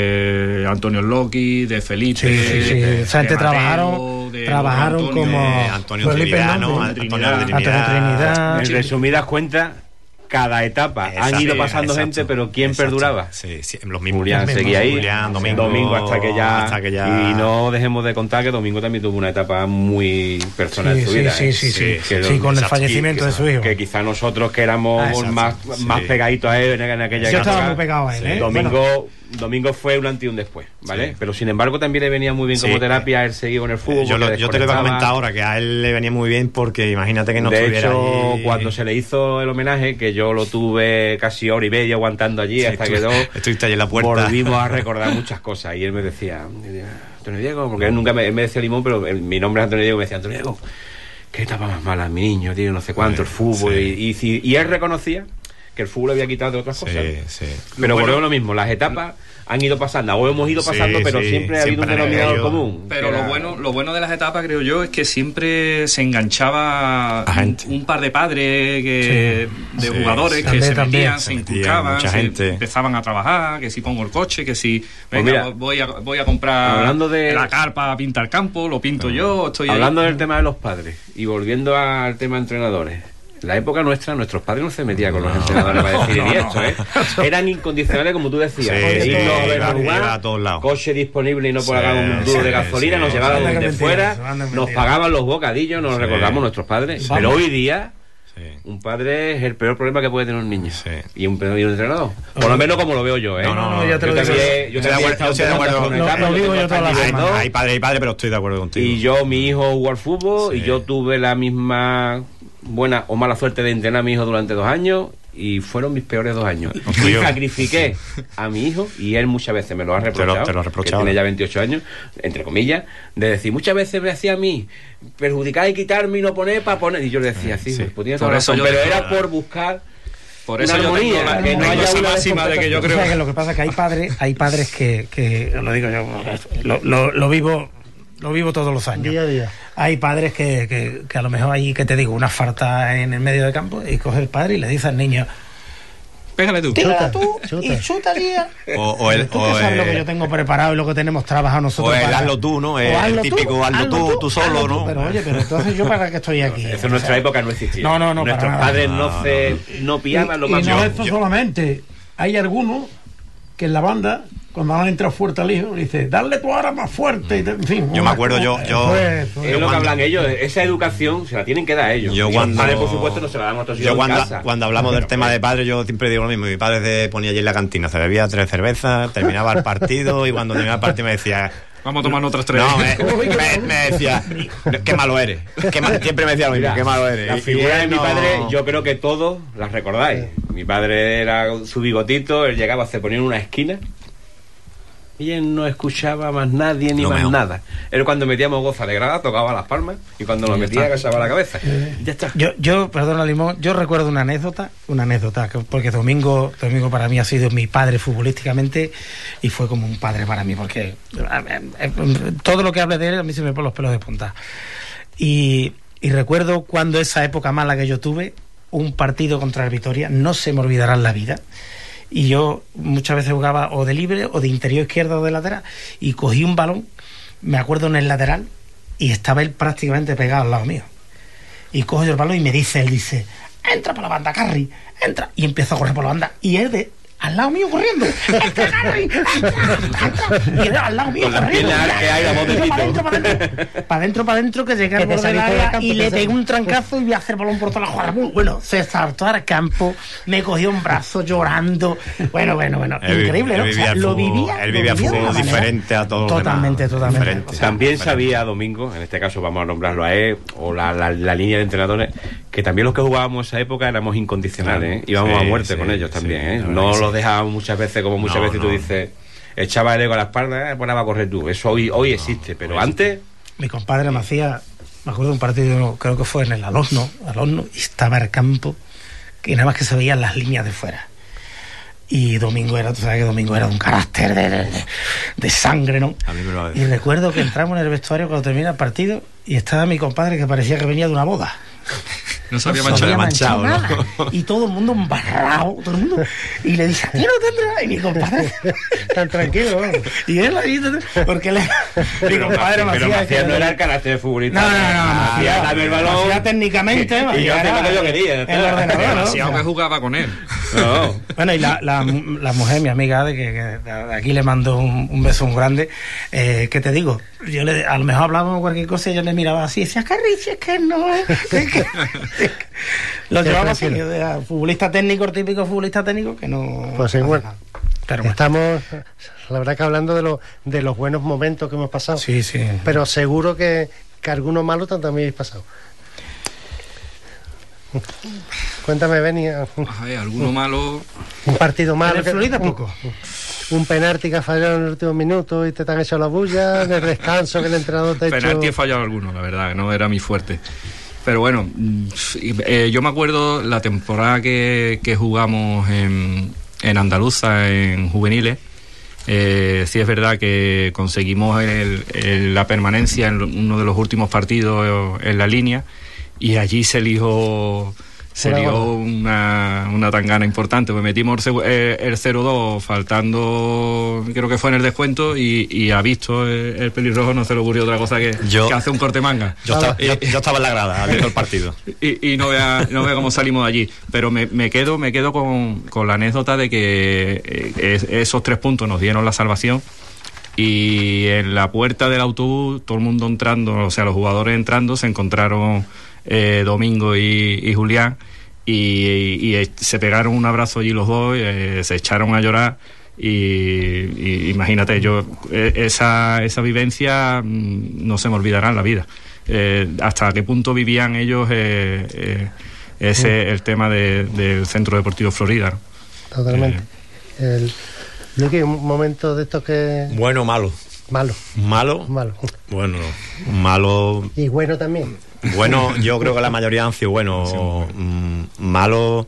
de Antonio Loki, de Felipe. Sí, sí, sí. De, o sea, de te Mateo, trabajaron, de trabajaron Antonio, como de Antonio Trinidano, Antonio de Trinidad. En resumidas cuentas, cada etapa esa, han ido pasando exacto, gente, pero ¿quién exacto, perduraba? Sí, sí, los mismos. Julián seguía ahí, Julián, Domingo, Domingo hasta, que ya, hasta que ya... Y no dejemos de contar que Domingo también tuvo una etapa muy personal sí, en su sí, vida. Sí, ¿eh? sí, sí, sí, que sí con el fallecimiento que, de su hijo. Que quizá nosotros que éramos ah, más, sí. más pegaditos a él en, en aquella Yo época. estaba muy pegado a él, ¿eh? Domingo... Bueno. Domingo fue un antes y un después, ¿vale? Sí. Pero sin embargo también le venía muy bien como sí. terapia él seguir con el fútbol. Yo, lo, yo te lo iba a comentar ahora, que a él le venía muy bien porque imagínate que no de estuviera hecho, allí. Cuando se le hizo el homenaje, que yo lo tuve casi hora y media aguantando allí sí, hasta que no estuviste allí en la puerta. Volvimos a recordar muchas cosas y él me decía, Antonio Diego, porque él nunca me, él me decía Limón, pero el, mi nombre es Antonio Diego, me decía, Antonio Diego, qué etapa más mala, mi niño, tío, no sé cuánto, el fútbol. Sí. Y, y, y él reconocía que el fútbol le había quitado de otras sí, cosas. Sí. Pero bueno, volvemos lo mismo, las etapas han ido pasando, o hemos ido pasando, sí, pero sí, siempre ha habido un denominador común. Pero lo bueno, lo bueno de las etapas, creo yo, es que siempre se enganchaba un, un par de padres que, sí, de sí, jugadores sí, que también, se metían, se inculcaban, se gente. empezaban a trabajar, que si pongo el coche, que si venga, pues mira, voy a voy a comprar hablando de la carpa a pintar campo, lo pinto no. yo, estoy hablando ahí. del tema de los padres y volviendo al tema de entrenadores. En la época nuestra, nuestros padres no se metían con los no, entrenadores para decir no, no, esto, ¿eh? Eran incondicionales, como tú decías. Sí, irnos sí, a ver iba, lugar, iba a todos lados. Coche disponible y no por sí, un duro sí, de gasolina, sí, nos llevaban sí, donde fuera, nos pagaban los bocadillos, nos sí. recordamos nuestros padres. Vamos. Pero hoy día, sí. un padre es el peor problema que puede tener un niño. Sí. Y, un, y un entrenador. Por lo menos como lo veo yo, ¿eh? No, no, no, ya te lo digo. Yo estoy de acuerdo. Lo digo yo toda la semana. Hay padre y padre, pero estoy de acuerdo contigo. Y yo, mi hijo jugó al fútbol y yo tuve la misma buena o mala suerte de entrenar a mi hijo durante dos años y fueron mis peores dos años. Y sacrifiqué a mi hijo y él muchas veces me lo ha reprochado, te lo, te lo ha reprochado. Que tiene ya veintiocho años, entre comillas, de decir, muchas veces me hacía a mí perjudicar y quitarme y no poner para poner, y yo le decía, sí, sí. Pues, toda razón, pero era la... por buscar por eso una armonía, yo tengo la, que no haya una máxima de que yo creo o sea, que lo que pasa es que hay padres hay padres que, que lo digo yo, lo, lo, lo vivo Lo vivo todos los años. Día a día. Hay padres que, que, que a lo mejor hay, que te digo, una falta en el medio del campo y coge el padre y le dice al niño, pégale tú. Tírala tú chuta. Y chuta, tía. O, o el, tú o que sabes el, lo que yo tengo preparado y lo que tenemos trabajado nosotros. O el para... hazlo tú, ¿no? El, el típico hazlo, hazlo tú, tú, tú solo, hazlo ¿no? Tú. Pero oye, pero entonces yo para qué estoy aquí. Eso en nuestra o sea, época no existía. No, no, no. Nuestros padres no, no se no pillaban lo más. Y no esto solamente. Hay algunos que en la banda, cuando han entrado fuerte al hijo, dice, dale tu ahora más fuerte. En fin, yo me acuerdo, yo. yo pues, pues, es lo que hablan ellos, esa educación se la tienen que dar ellos. Yo cuando, padres, por supuesto, no se la dan a otros hijos. Yo cuando, en casa. cuando hablamos del tema de padre, yo siempre digo lo mismo. Mi padre se ponía allí en la cantina, se bebía tres cervezas, terminaba el partido y cuando terminaba el partido me decía. Vamos a tomar otras tres. No, me, me, me decía, qué malo eres. Qué mal, siempre me decía lo mismo, Mira, qué malo eres. La figura de mi padre, yo creo que todos las recordáis. Mi padre era su bigotito, él llegaba, se ponía en una esquina y él no escuchaba más nadie ni no más mejor. nada. Él cuando metíamos goza de grada tocaba las palmas y cuando lo metía agachaba la cabeza. Eh, ya está. Yo, yo, perdona Limón, yo recuerdo una anécdota, una anécdota, porque Domingo, Domingo para mí ha sido mi padre futbolísticamente y fue como un padre para mí, porque eh, eh, todo lo que hable de él a mí se me ponen los pelos de punta. Y, y recuerdo cuando esa época mala que yo tuve, un partido contra el Vitoria, no se me olvidará en la vida. Y yo muchas veces jugaba o de libre o de interior izquierdo o de lateral y cogí un balón, me acuerdo en el lateral y estaba él prácticamente pegado al lado mío y cojo yo el balón y me dice, él dice, entra para la banda, Carri, entra, y empiezo a correr por la banda y él de al lado mío corriendo, entra, Carri, entra, entra, y él al lado mío corriendo, para adentro, para adentro, para adentro, para adentro, que llegué al borde del área y le pegué un trancazo y voy a hacer balón por toda la jugada. Bueno, se saltó al campo, me cogió un brazo llorando. Bueno, bueno, bueno, él, increíble, ¿no? Él vivía, o sea, lo fútbol, vivía, él vivía fútbol diferente a todos totalmente, los demás. Totalmente, diferente. o sea, también diferente. Sabía Domingo, en este caso vamos a nombrarlo a él, o la, la, la línea de entrenadores, que también los que jugábamos esa época éramos incondicionales, ¿eh? Íbamos sí, a muerte sí, con ellos también, sí, ¿eh? No los dejábamos muchas veces, como muchas no, veces no. Tú dices, echaba el ego a la espalda, eh, ponaba a correr tú. Eso hoy, hoy no, existe, pero antes... Mi compadre me hacía, me acuerdo de un partido, creo que fue en el Alorno, Alorno, y estaba el campo, que nada más que se veían las líneas de fuera. Y Domingo era, tú sabes que Domingo era de un carácter de, de, de sangre, ¿no? A mí me lo y recuerdo que entramos en el vestuario cuando termina el partido y estaba mi compadre que parecía que venía de una boda. No se había no manchado, manchado, manchado ¿no? Y todo el mundo embarrado, todo el mundo. Y le dice, aquí no tendrá. Y mi compadre, tan tranquilo, ¿no? Y él ahí, porque le, mi compadre Pero Macías no era el carácter de futbolista. No, no, no. Macías dame el balón. Macías técnicamente. Y yo hacía lo que yo quería. El ordenador, ¿no? Macías que jugaba con él. No. Bueno, y la, la, la mujer, mi amiga, de que, que de aquí le mando un, un beso muy grande. Eh, ¿Qué te digo? Yo le, a lo mejor hablábamos cualquier cosa y ella le miraba así y decía, Carrichi, es que no es. Es que, lo llevamos así, futbolista técnico, típico futbolista técnico que no. Pues sí, bueno. Pero bueno. Estamos, la verdad, que hablando de, lo, de los buenos momentos que hemos pasado. Sí, sí. Pero seguro que, que algunos malos también habéis pasado. Cuéntame, Beni. Ay, alguno malo. Un partido malo. ¿En el Florida poco? Un penalti que ha fallado en el último minuto y te han hecho la bulla, en el descanso que el entrenador te ha hecho. Penalti he fallado alguno, la verdad, que no era mi fuerte. Pero bueno, eh, yo me acuerdo la temporada que, que jugamos en, en Andaluza, en juveniles. Eh, sí es verdad que conseguimos el, el, la permanencia en uno de los últimos partidos en la línea y allí se eligió... Se lió una, una tangana importante, pues metimos el, el cero dos faltando, creo que fue en el descuento, y, y ha visto el, el pelirrojo, no se le ocurrió otra cosa que, yo, que hacer un corte manga. Yo estaba, yo, yo estaba en la grada, viendo el partido. Y, y no vea no vea cómo salimos de allí. Pero me, me quedo me quedo con, con la anécdota de que eh, esos tres puntos nos dieron la salvación. Y en la puerta del autobús, todo el mundo entrando, o sea, los jugadores entrando, se encontraron eh, Domingo y, y Julián y, y, y se pegaron un abrazo allí los dos, eh, se echaron a llorar y, y imagínate, yo eh, esa, esa vivencia mmm, no se me olvidará en la vida. Eh, hasta qué punto vivían ellos eh, eh, ese el tema de, del Centro Deportivo Florida, ¿no? Totalmente. Eh, el... Yo que un momento de estos que... Bueno o malo. Malo. Malo. Malo. Bueno, malo. Y bueno también. Bueno, yo creo que la mayoría han sido buenos. Sí, bueno. mm, malo.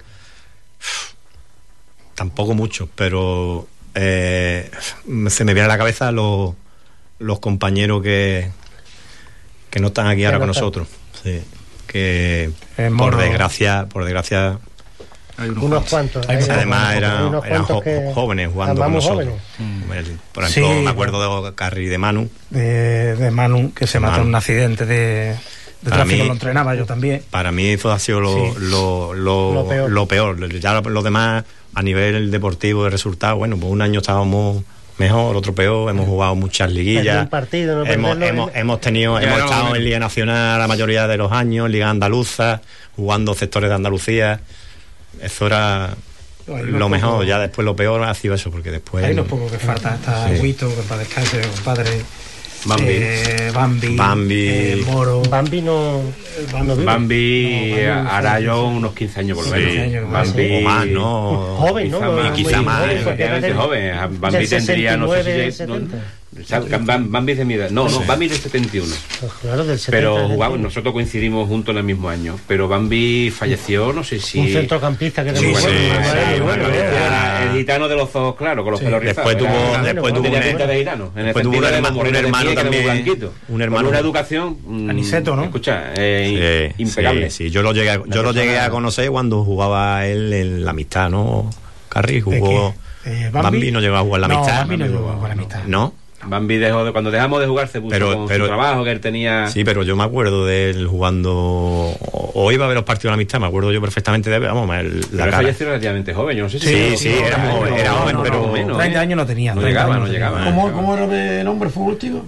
Tampoco mucho, pero eh, se me viene a la cabeza los, los compañeros que, que no están aquí ahora con nosotros. Sí, que por desgracia, por desgracia. Hay unos, unos cuantos. Hay además hay eran, unos eran jo que jóvenes jugando con nosotros. Mm. El, por ejemplo, sí, me acuerdo de Carri de Manu. De, de Manu, que se mató en un accidente de, de tráfico, mí, lo entrenaba yo también. Para mí eso ha sido lo, sí. lo, lo, lo, peor. lo peor. Ya los demás, a nivel deportivo, de resultado, bueno, pues un año estábamos mejor, otro peor, hemos jugado muchas liguillas. Un partido, no hemos, hemos, en... hemos tenido, hemos estado bueno. en Liga Nacional la mayoría de los años, Liga Andaluza, jugando sectores de Andalucía. Eso era lo mejor, poco, ya después lo peor ha sido eso, porque después... Hay unos pocos que falta, está sí. Huito, que para descanse, compadre... Bambi, eh, Bambi, Bambi. Eh, Moro... Bambi no... Bambi, Bambi no, hará yo unos quince años por lo menos. Sí. Bambi... O más, ¿no? Joven, ¿no? Y quizá más. Relativamente joven. Bambi tendría, no sé si... Bambi de mi edad. No, no, Bambi del setenta y uno. Pues claro, del setenta. Pero jugamos, nosotros coincidimos juntos en el mismo año. Pero Bambi falleció, no sé si... Un centrocampista que sí, sí, era el gitano de los ojos claros, con los pelos rizados. Después tuvo... Después tuvo de gitano. Después tuvo un hermano también. Un hermano. Una educación... Aniceto, ¿no? Escucha, impecable. Sí, yo lo llegué yo lo llegué a conocer cuando jugaba él en la amistad, ¿no? Carri jugó... Bambi no llegó a jugar la amistad. Bambi no llegó a jugar la amistad. ¿No? Bambi dejó de, cuando dejamos de jugar se puso pero, con pero, su trabajo que él tenía. Sí, pero yo me acuerdo de él jugando o, o iba a ver los partidos de la amistad, me acuerdo yo perfectamente de vamos, el, la pero cara. falleció relativamente joven, yo no sé si sí, sí, era joven, era joven, pero treinta años no tenía. No llegaba, no llegaba. ¿Cómo, ¿Cómo era de nombre futbolístico?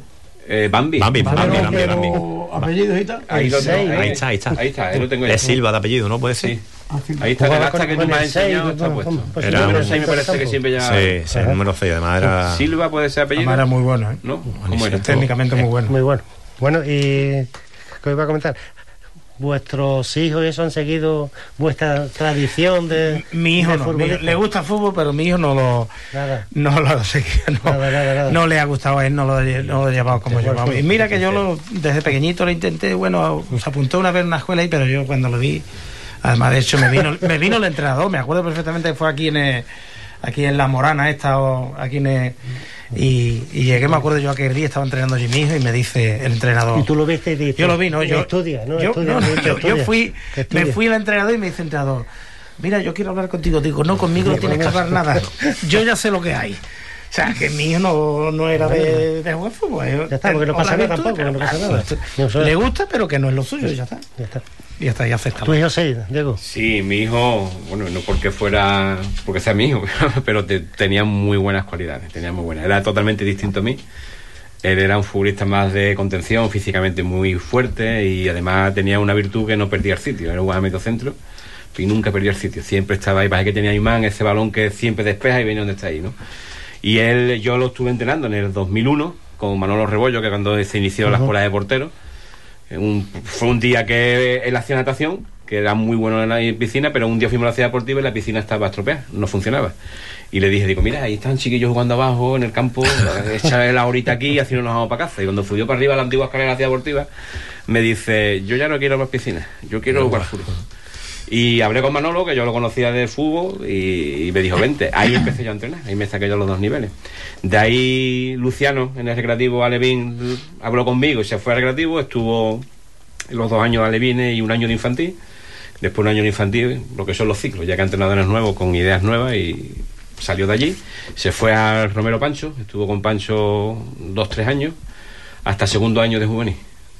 Eh, Bambi. Bambi, Bambi, Bambi, Bambi, Bambi. ¿Apellidos y tal? Ahí, lo tengo, ahí está, ahí está. Ahí está, ahí lo tengo yo. Es Silva de apellido, ¿no? Puede ser. Sí. Ahí está, el acta que tú me has enseñado está puesto. El número seis me parece que siempre ya... Sí, sí, el número seis, además era... Silva puede ser apellido. Además era muy bueno, ¿eh? ¿No? ¿Cómo era? Técnicamente muy bueno. Muy bueno. Bueno, y... ¿qué os iba a comentar? ¿Vuestros hijos y eso han seguido vuestra tradición de mi hijo de no, mi hijo, le gusta el fútbol, pero mi hijo no lo nada. no lo ha seguido, no, nada, nada, nada. No le ha gustado a él, no lo, no lo ha llevado como llevaba. Y mira que yo lo, desde pequeñito lo intenté, bueno, se apuntó una vez en una escuela ahí, pero yo cuando lo vi, además de hecho me vino me vino el entrenador, me acuerdo perfectamente que fue aquí en el, aquí en La Morana esta o aquí en el, y, y llegué, me acuerdo yo aquel día estaba entrenando allí mi hijo y me dice el entrenador, y tú lo viste y dijiste, yo lo vi, no, yo estudia, no, yo, estudia, no, no, yo, estudia, yo fui me fui al entrenador y me dice el entrenador, mira, yo quiero hablar contigo. Digo, no, conmigo no tienes que hablar nada, yo ya sé lo que hay. O sea, que mi hijo no, no era de, de jugar fútbol. Ya está, porque no pasa nada tampoco, no pasa nada. Le gusta, pero que no es lo suyo, ya está. Ya está. Ya está, ya acepta. ¿Tu hijo sí, Diego? Sí, mi hijo, bueno, no porque fuera, porque sea mi hijo, pero te, tenía muy buenas cualidades, tenía muy buenas. Era totalmente distinto a mí. Él era un futbolista más de contención, físicamente muy fuerte y además tenía una virtud que no perdía el sitio. Era un a medio centro y nunca perdía el sitio. Siempre estaba ahí, parece que tenía imán, ese balón que siempre despeja y viene donde está ahí, ¿no? Y él, yo lo estuve entrenando en el dos mil uno con Manolo Rebollo, que cuando se inició uh-huh. la escuela de portero. Un, fue un día que él hacía natación, que era muy bueno en la piscina, pero un día fuimos a la ciudad deportiva y la piscina estaba estropeada, no funcionaba. Y le dije, digo, mira, ahí están chiquillos jugando abajo en el campo, echa la horita aquí y así no nos vamos para casa. Y cuando subió para arriba a la antigua escalera de la ciudad deportiva, me dice, yo ya no quiero más piscina, yo quiero jugar fútbol. Y hablé con Manolo, que yo lo conocía de fútbol, y, y me dijo, vente. Ahí empecé yo a entrenar, ahí me saqué yo los dos niveles. De ahí Luciano, en el recreativo Alevín, habló conmigo y se fue al recreativo, estuvo los dos años de Alevines y un año de infantil. Después un año de infantil, lo que son los ciclos, ya que entrenadores nuevos, con ideas nuevas, y salió de allí. Se fue al Romero Pancho, estuvo con Pancho dos, tres años, hasta segundo año de juvenil.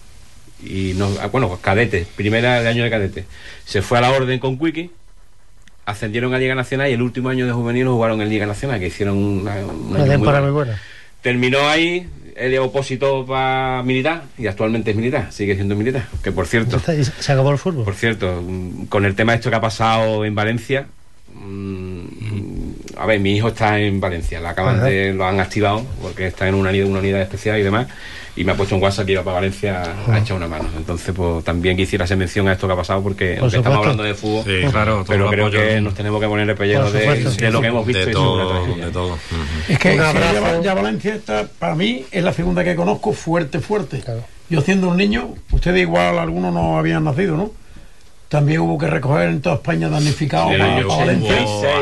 Y no, bueno, cadete, primera de año de cadete. Se fue a la orden con Quickie, ascendieron a Liga Nacional y el último año de juvenil lo jugaron en Liga Nacional, que hicieron una, una, una temporada muy buena. Terminó ahí, él es opositor para militar y actualmente es militar, sigue siendo militar. Que por cierto, se acabó el fútbol. Por cierto, con el tema esto que ha pasado en Valencia, mmm, a ver, mi hijo está en Valencia, la acaban de, lo han activado porque está en una, una unidad especial y demás. Y me ha puesto un WhatsApp que iba para Valencia a echar una mano. Entonces, pues también quisiera hacer mención a esto que ha pasado, porque aunque estamos hablando de fútbol, sí, claro, pero creo que de... nos tenemos que poner el pellejo de, de, de lo que hemos visto. De y todo, de todo. Uh-huh. Es que, es que ya, ya Valencia está, para mí, es la segunda que conozco fuerte, fuerte. Claro. Yo siendo un niño, ustedes igual, algunos no habían nacido, ¿no? También hubo que recoger en toda España damnificados sí, a, a Valencia.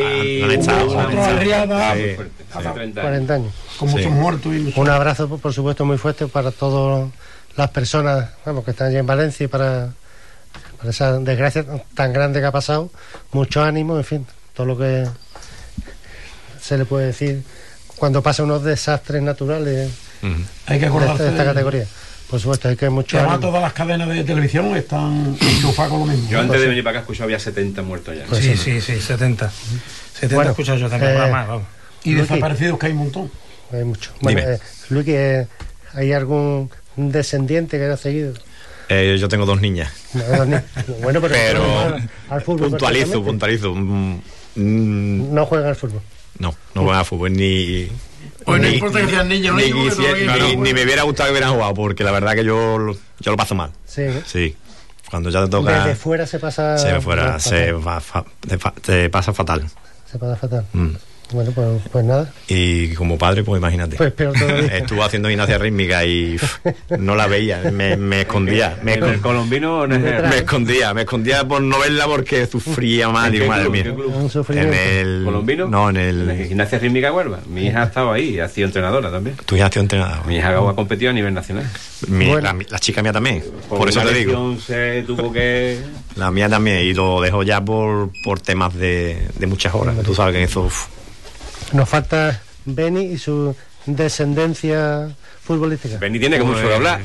Otra arriada. cuarenta años. Con muchos sí. muertos. Y muchos... Un abrazo, por supuesto, muy fuerte para todas las personas vamos, que están allí en Valencia y para, para esa desgracia tan grande que ha pasado. Mucho ánimo, en fin, todo lo que se le puede decir cuando pasa unos desastres naturales. Uh-huh. Hay que acordarse de esta, de esta de... categoría. Por supuesto, hay que mucho. Además, todas las cadenas de televisión están enchufadas con lo mismo. Yo antes de venir para acá escuché había setenta muertos ya. Pues sí, sí, sí, setenta. setenta bueno, he escuchado yo también, eh, más, vamos. Y Luqui, desaparecidos que hay un montón. Hay mucho. Bueno, eh, Luqui, eh, ¿hay algún descendiente que haya seguido? Eh, yo tengo dos niñas. No, dos niñas. Bueno, pero, pero al, al fútbol puntualizo, puntualizo. Mm, no juegan al fútbol. No, no juegan al fútbol ni. Pues no importa que sean niños, ni, ni, ni, ni me hubiera gustado que hubieran jugado, porque la verdad que yo, yo lo paso mal. Sí, ¿no? Sí. Cuando ya te toca. Desde fuera se pasa. Se fuera, se, va, fa, te, fa, te pasa fatal. Se pasa fatal. Mm. Bueno, pues, pues nada. Y como padre, pues imagínate. Pues peor todavía. Estuve haciendo gimnasia rítmica y pff, no la veía, me, me escondía. Me, ¿En el colombino? Me, me escondía, me escondía por no verla porque sufría mal. Digo, madre mía. ¿En el colombino? No, en el... ¿En gimnasia rítmica Huelva? Mi hija ha estado ahí, ha sido entrenadora también. ¿Tu hija ha sido entrenadora? Mi hija ha competido a nivel nacional. Mi, bueno. la, la chica mía también, por, por eso te digo. Se tuvo que... La mía también, y lo dejo ya por, por temas de, de muchas horas. Tú sabes que eso... Uf. Nos falta Beni y su descendencia futbolística. Beni tiene que mucho que hablar.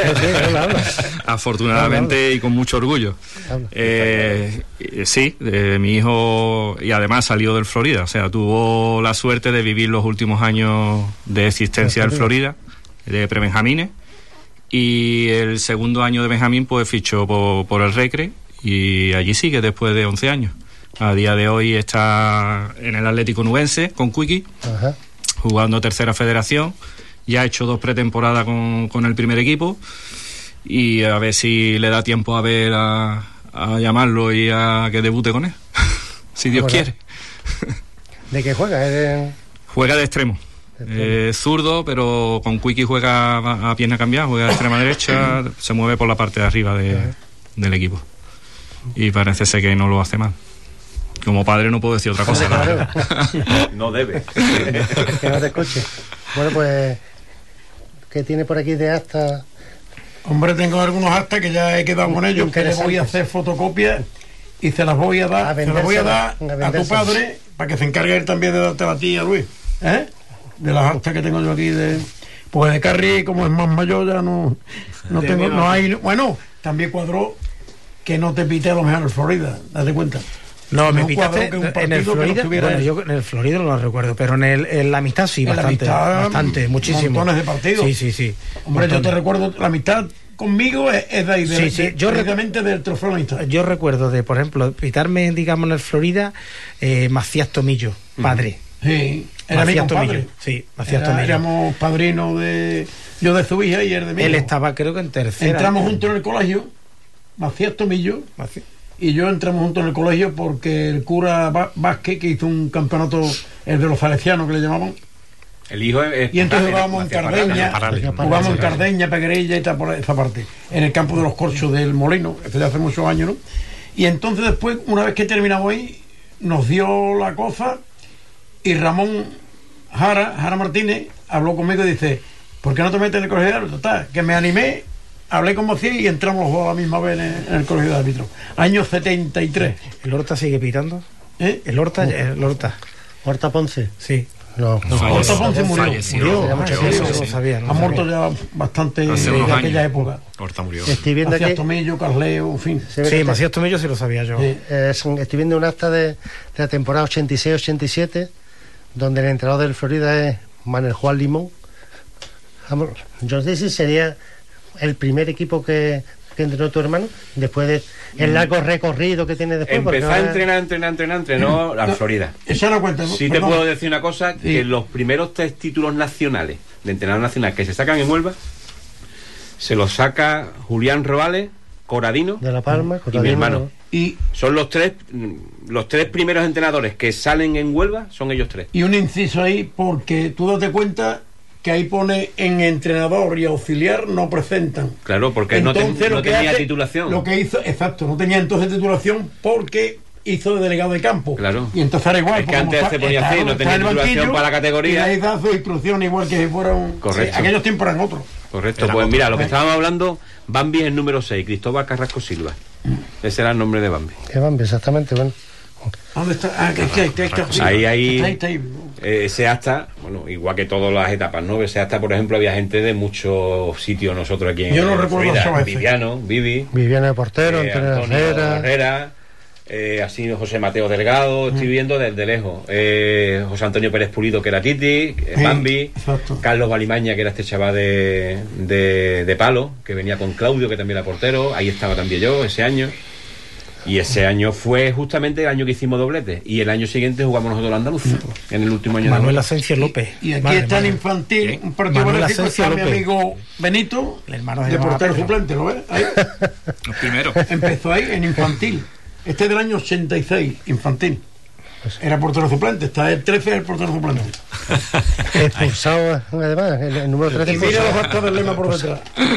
Afortunadamente y con mucho orgullo. Eh, sí, eh, mi hijo, y además salió del Florida, o sea, tuvo la suerte de vivir los últimos años de existencia del Florida, de prebenjamines, Y el segundo año de Benjamín pues fichó por, por el Recre y allí sigue después de once años. A día de hoy está en el Atlético Nubense con Cuiqui, Ajá. jugando tercera federación. Ya ha hecho dos pretemporadas con, con el primer equipo y a ver si le da tiempo a ver a, a llamarlo y a que debute con él, si Dios bueno. quiere. ¿De qué juega? ¿De... Juega de extremo. Eh, zurdo, pero con Cuiqui juega a, a pierna cambiada, juega de extrema derecha, se mueve por la parte de arriba de, del equipo. Y parece ser que no lo hace mal. Como padre no puedo decir otra cosa. Claro. No debe. Que no te escuche. Bueno, pues, ¿qué tiene por aquí de acta? Hombre, tengo algunos actas que ya he quedado con ellos, que les voy a hacer fotocopias y se las voy a dar, a se las voy a dar a, a tu padre para que se encargue él también de darte a ti, a Luis, ¿eh? De las actas que tengo yo aquí de... Pues de Carri, como es más mayor, ya no, no tengo, no hay... Bueno, también cuadró que no te pité a lo mejor en Florida, date cuenta. No, me pitaste en el Florida. Bueno, yo en el Florida no lo recuerdo, pero en, el, en la amistad sí, bastante, amistad, bastante, muchísimo. Montones de partidos. Sí, sí, sí. Hombre, montones. Yo te recuerdo, la amistad conmigo es, es de ahí, de, sí, sí. De, yo directamente del trofeo de amistad. Yo recuerdo de, por ejemplo, pitarme, digamos, en el Florida, eh, Macías Tomillo, padre. Sí, era Macías mi Tomillo. Sí, Macías era, Tomillo. Éramos padrinos de... Yo de su hija y él de mí. Él estaba, creo que en tercera. Entramos juntos en el colegio, Macías Tomillo. Macías. Y yo entramos juntos en el colegio porque el cura Vázquez, que hizo un campeonato, el de los salesianos que le llamaban. El hijo es... Y entonces jugábamos en Cardeña, jugábamos en Cardeña, Peguerilla y tal, por esa parte, en el campo de los Corchos del Molino, esto ya hace muchos años, ¿no? Y entonces después, una vez que terminamos ahí, nos dio la cosa y Ramón Jara, Jara Martínez, habló conmigo y dice, ¿por qué no te metes en el colegio? Total, que me animé. Hablé con Mocía y entramos los dos a la misma vez en, en el colegio de árbitros. Año setenta y tres. ¿El Horta sigue pitando? ¿Eh? ¿El Horta? ¿El Horta? ¿Horta Ponce? Sí. No, no. Horta Ponce murió. Murió. Ah, mucho eso no lo sabía. No ha muerto ya bastante de aquella época. Horta murió. Estoy viendo Macías aquí... Tomillo, Carleo, en fin. Sí, Macías Tomillo sí lo sabía yo. Sí. Eh, estoy viendo un acta de, de la temporada ochenta y seis ochenta y siete, donde el entrenador del Florida es Manuel Juan Limón. Yo no sé si sería... el primer equipo que, que entrenó tu hermano después de el largo recorrido que tiene después. Empezó a entrenar, entrenar, entrenar, entrenó a Florida. Esa no cuenta, ¿no? Sí, te puedo decir una cosa, sí. Que los primeros tres títulos nacionales de entrenador nacional que se sacan en Huelva se los saca Julián Roales, Coradino de La Palma, Coradino, y mi hermano. Y son los tres los tres primeros entrenadores que salen en Huelva, son ellos tres. Y un inciso ahí, porque tú date cuenta que ahí pone en entrenador y auxiliar no presentan. Claro, porque entonces, no, ten, no tenía hace, titulación. Lo que hizo, exacto, no tenía entonces titulación porque hizo de delegado de campo. Claro. Y entonces era igual. Es que antes se ponía así, no tenía titulación para la categoría. Y ahí da su instrucción igual que si fuera un... Correcto. Sí, aquellos tiempos eran otros. Correcto, era pues otro. Mira, lo que estábamos hablando, Bambi es el número seis, Cristóbal Carrasco Silva. Ese era el nombre de Bambi. ¿Qué Bambi? Exactamente, bueno. ¿Dónde está? Ah, que, que, que, que, que, ahí, ahí, eh, ese acta, bueno, igual que todas las etapas, ¿no? Ese acta, por ejemplo, había gente de muchos sitios, nosotros aquí en Yo no recuerdo Florida, Viviano, Vivi. Viviano de portero, eh, Antonio Herrera. Herrera eh, así José Mateo Delgado, mm. estoy viendo desde lejos. Eh, José Antonio Pérez Pulido, que era Titi, eh, Bambi. Exacto. Carlos Balimaña, que era este chaval de, de, de Palo, que venía con Claudio, que también era portero. Ahí estaba también yo, ese año. Y ese año fue justamente el año que hicimos doblete. Y el año siguiente jugamos nosotros la andaluza, en el último año. Manuel Asensio López. Y, y aquí Madre está en infantil, ¿eh? Un partido benéfico, está mi amigo Benito, el hermano de portero suplente, ¿lo ves? Ahí. Los primeros. Empezó ahí en infantil. Este es del año ochenta y seis, infantil. Era portero suplente, está el trece es el portero suplente. Expulsado, además, el, el número trece. Y mira los actos del lema por detrás.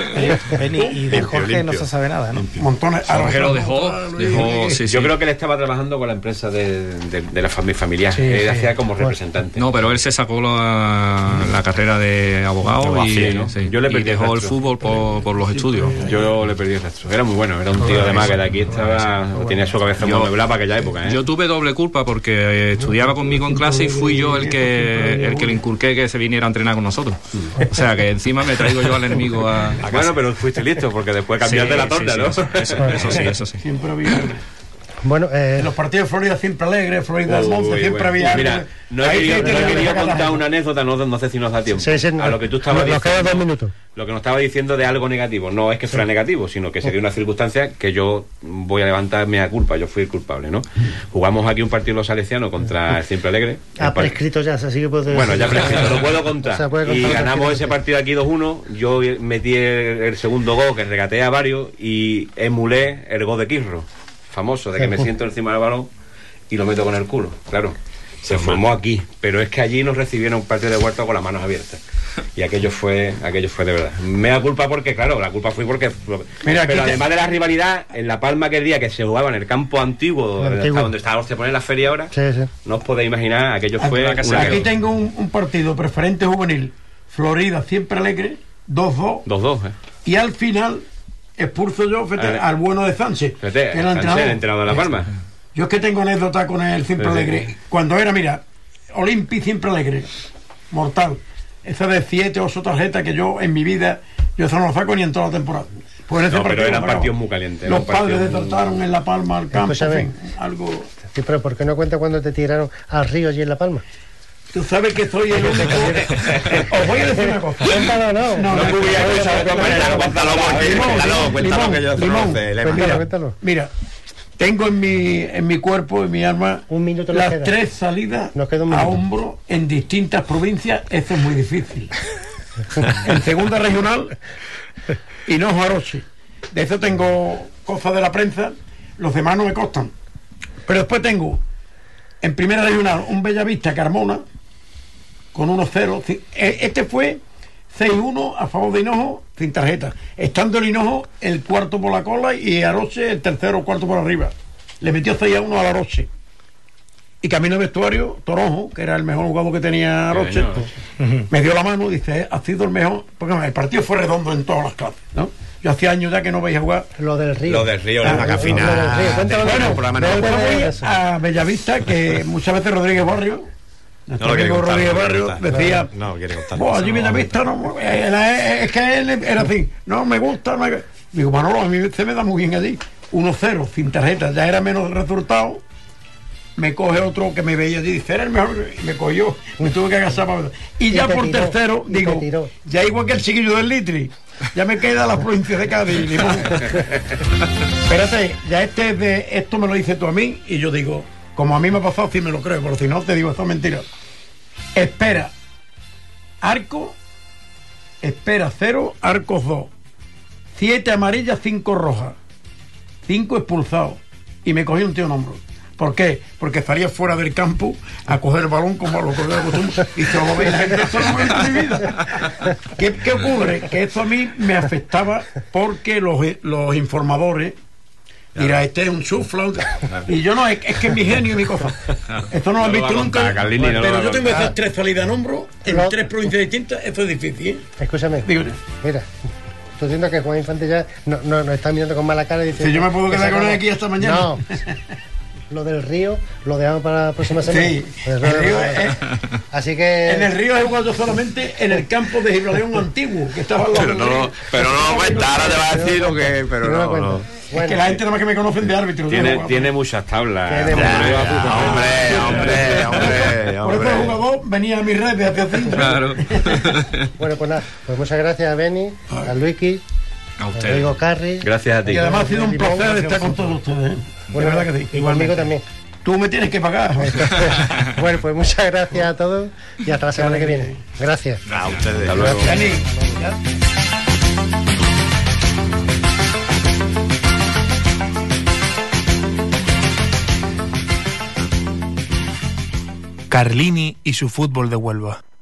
Y de Jorge limpio, no se sabe nada, ¿no? Montones. Jorge lo dejó, dejó sí, sí. Yo creo que él estaba trabajando con la empresa de, de, de la familia familiar. Sí, él sí. hacía como representante. No, pero él se sacó la, la carrera de abogado y, así, ¿no? sí, yo le y dejó el, el fútbol por, por los estudios. Yo le perdí el rastro. Era muy bueno, era un tío además que de aquí estaba, tenía su cabeza muy amueblada para aquella época. ¿eh? Yo tuve doble culpa porque estudiaba conmigo en clase y fui yo el que el que le inculqué que se viniera a entrenar con nosotros. O sea que encima me traigo yo al enemigo a, a bueno, pero fuiste listo porque después cambiaste sí, la torta, sí, ¿no? Sí, eso, eso sí, eso sí. Siempre había. Bueno, eh... en los partidos de Florida siempre alegre, Florida del Monte siempre bueno. había... Mira, no he querido, no he querido contar una anécdota, no, no sé si nos da tiempo. Sí, sí, a lo que tú estabas nos diciendo. Dos minutos. Lo que nos estaba diciendo de algo negativo. No es que fuera sí. negativo, sino que se dio una circunstancia que yo voy a levantarme a culpa. Yo fui el culpable, ¿no? Jugamos aquí un partido los salesianos contra el Siempre Alegre. Ha prescrito ya, así que puedo... Bueno, ya prescrito, lo puedo contar. O sea, puede contar y ganamos ese partido aquí dos uno. Yo metí el, el segundo gol, que regateé a varios, y emulé el gol de Quirro, famoso, de que me siento encima del balón y lo meto con el culo, claro. Se formó aquí, pero es que allí nos recibieron un partido de Huerta con las manos abiertas. Y aquello fue aquello fue de verdad. Me da culpa porque, claro, la culpa fue porque... Mira, pero además te... de la rivalidad, en La Palma aquel día que se jugaba en el campo antiguo, el antiguo. donde estábamos, se pone la feria ahora, sí, sí. no os podéis imaginar, aquello fue... Aquí, una aquí tengo un, un partido preferente juvenil, Florida Siempre Alegre, dos dos. dos dos, eh. Y al final expulso yo fete, ver, al bueno de Sánchez, fete, que era el entrenador. el entrenador de La Palma. Yo es que tengo anécdota con el Siempre Alegre. Sí. Cuando era, mira, Olimpi Siempre Alegre, mortal. Esa de siete o ocho tarjetas que yo en mi vida, yo eso no lo saco ni en toda la temporada. Pues en ese no, partido, pero eran partidos muy calientes. Los padres de trataron en La Palma al campo, en fin, algo... Sí, pero ¿por qué no cuenta cuando te tiraron al río allí en La Palma? Tú sabes que soy el único... Os voy a decir una cosa. Cuéntalo, no. No, no, no, no, mira, tengo en mi, en mi cuerpo, en mi alma, un minuto las queda. tres salidas a hombro en distintas provincias. Eso es muy difícil. En segunda regional, Hinojo Aroche. De eso tengo cosas de la prensa, los demás no me costan. Pero después tengo, en primera regional, un Bellavista Carmona, con uno cero. Este fue seis uno a favor de Hinojo, sin tarjeta. Estando el Hinojo el cuarto por la cola y Aroche el tercero o cuarto por arriba. Le metió seis a uno al Aroche. Y camino al vestuario, Toronjo, que era el mejor jugador que tenía Aroche, uh-huh. me dio la mano y dice, ha sido el mejor, porque el partido fue redondo en todas las clases, ¿no? Yo hacía años ya que no veía jugar. Lo del Río. Lo del Río, la ah, final. Bueno, a Bellavista, que muchas veces Rodríguez Barrio, nuestro no amigo Rodríguez no Barrio, decía, no, no quiere contar. Allí Bellavista, no, es que él era así, no me gusta. No, digo, Manolo, a mí se me da muy bien allí. uno cero, sin tarjeta, ya era menos resultado. Me coge otro que me veía allí y dice, era el mejor, y me cogió, me tuve que agachar para... Y, y ya por tiró, tercero, digo, ya igual que el chiquillo del Litri, ya me queda la provincia de Cádiz. Espérate, ya este es de, esto me lo dices tú a mí, y yo digo, como a mí me ha pasado, sí me lo creo, pero si no, te digo, esto es mentira. Espera, arco, espera cero, arcos dos, siete amarillas, cinco rojas, cinco expulsados, y me cogí un tío en hombro. ¿Por qué? Porque estaría fuera del campo a coger el balón como a lo que de costumbre y se lo veía. Eso no me ha visto en mi vida. ¿Qué, ¿Qué ocurre? Que eso a mí me afectaba porque los, los informadores, mira, este es un chufla, y yo no, es, es que es mi genio y mi cosa. Esto no lo han visto nunca. Carlini, no pero yo tengo esas tres salidas en hombro en no. tres provincias distintas, eso es difícil, ¿eh? Escúchame. Dígame. Mira. Estoy diciendo que Juan Infante ya no, no, no está mirando con mala cara y dice... Si yo me puedo quedar con él aquí hasta mañana. No. Lo del Río lo dejamos para la próxima semana. Sí, el río es, así que en el Río he jugado yo solamente en el campo de Gibraleón antiguo que estaba al lado. Pero no, pero no lo cuenta, ahora te va a decir lo que, pero no, no, no. Bueno, es que la gente nada más que me conocen de árbitro. Tiene, tiene muchas tablas. Tiene ya, ya, hombre, hombre, hombre, hombre. Por eso el jugador venía a mi red de hacia cinco. Claro. Bueno, pues nada, pues muchas gracias a Beni, a Luiki, a usted, Rodrigo Carri. Gracias a ti. Y además ha sido un placer estar con todos ustedes, ¿eh? Bueno, verdad que sí. Igual amigo también. Tú me tienes que pagar. Bueno, pues muchas gracias a todos y hasta la semana que viene. Gracias. A ustedes. Hasta luego. Carlini y su fútbol de Huelva.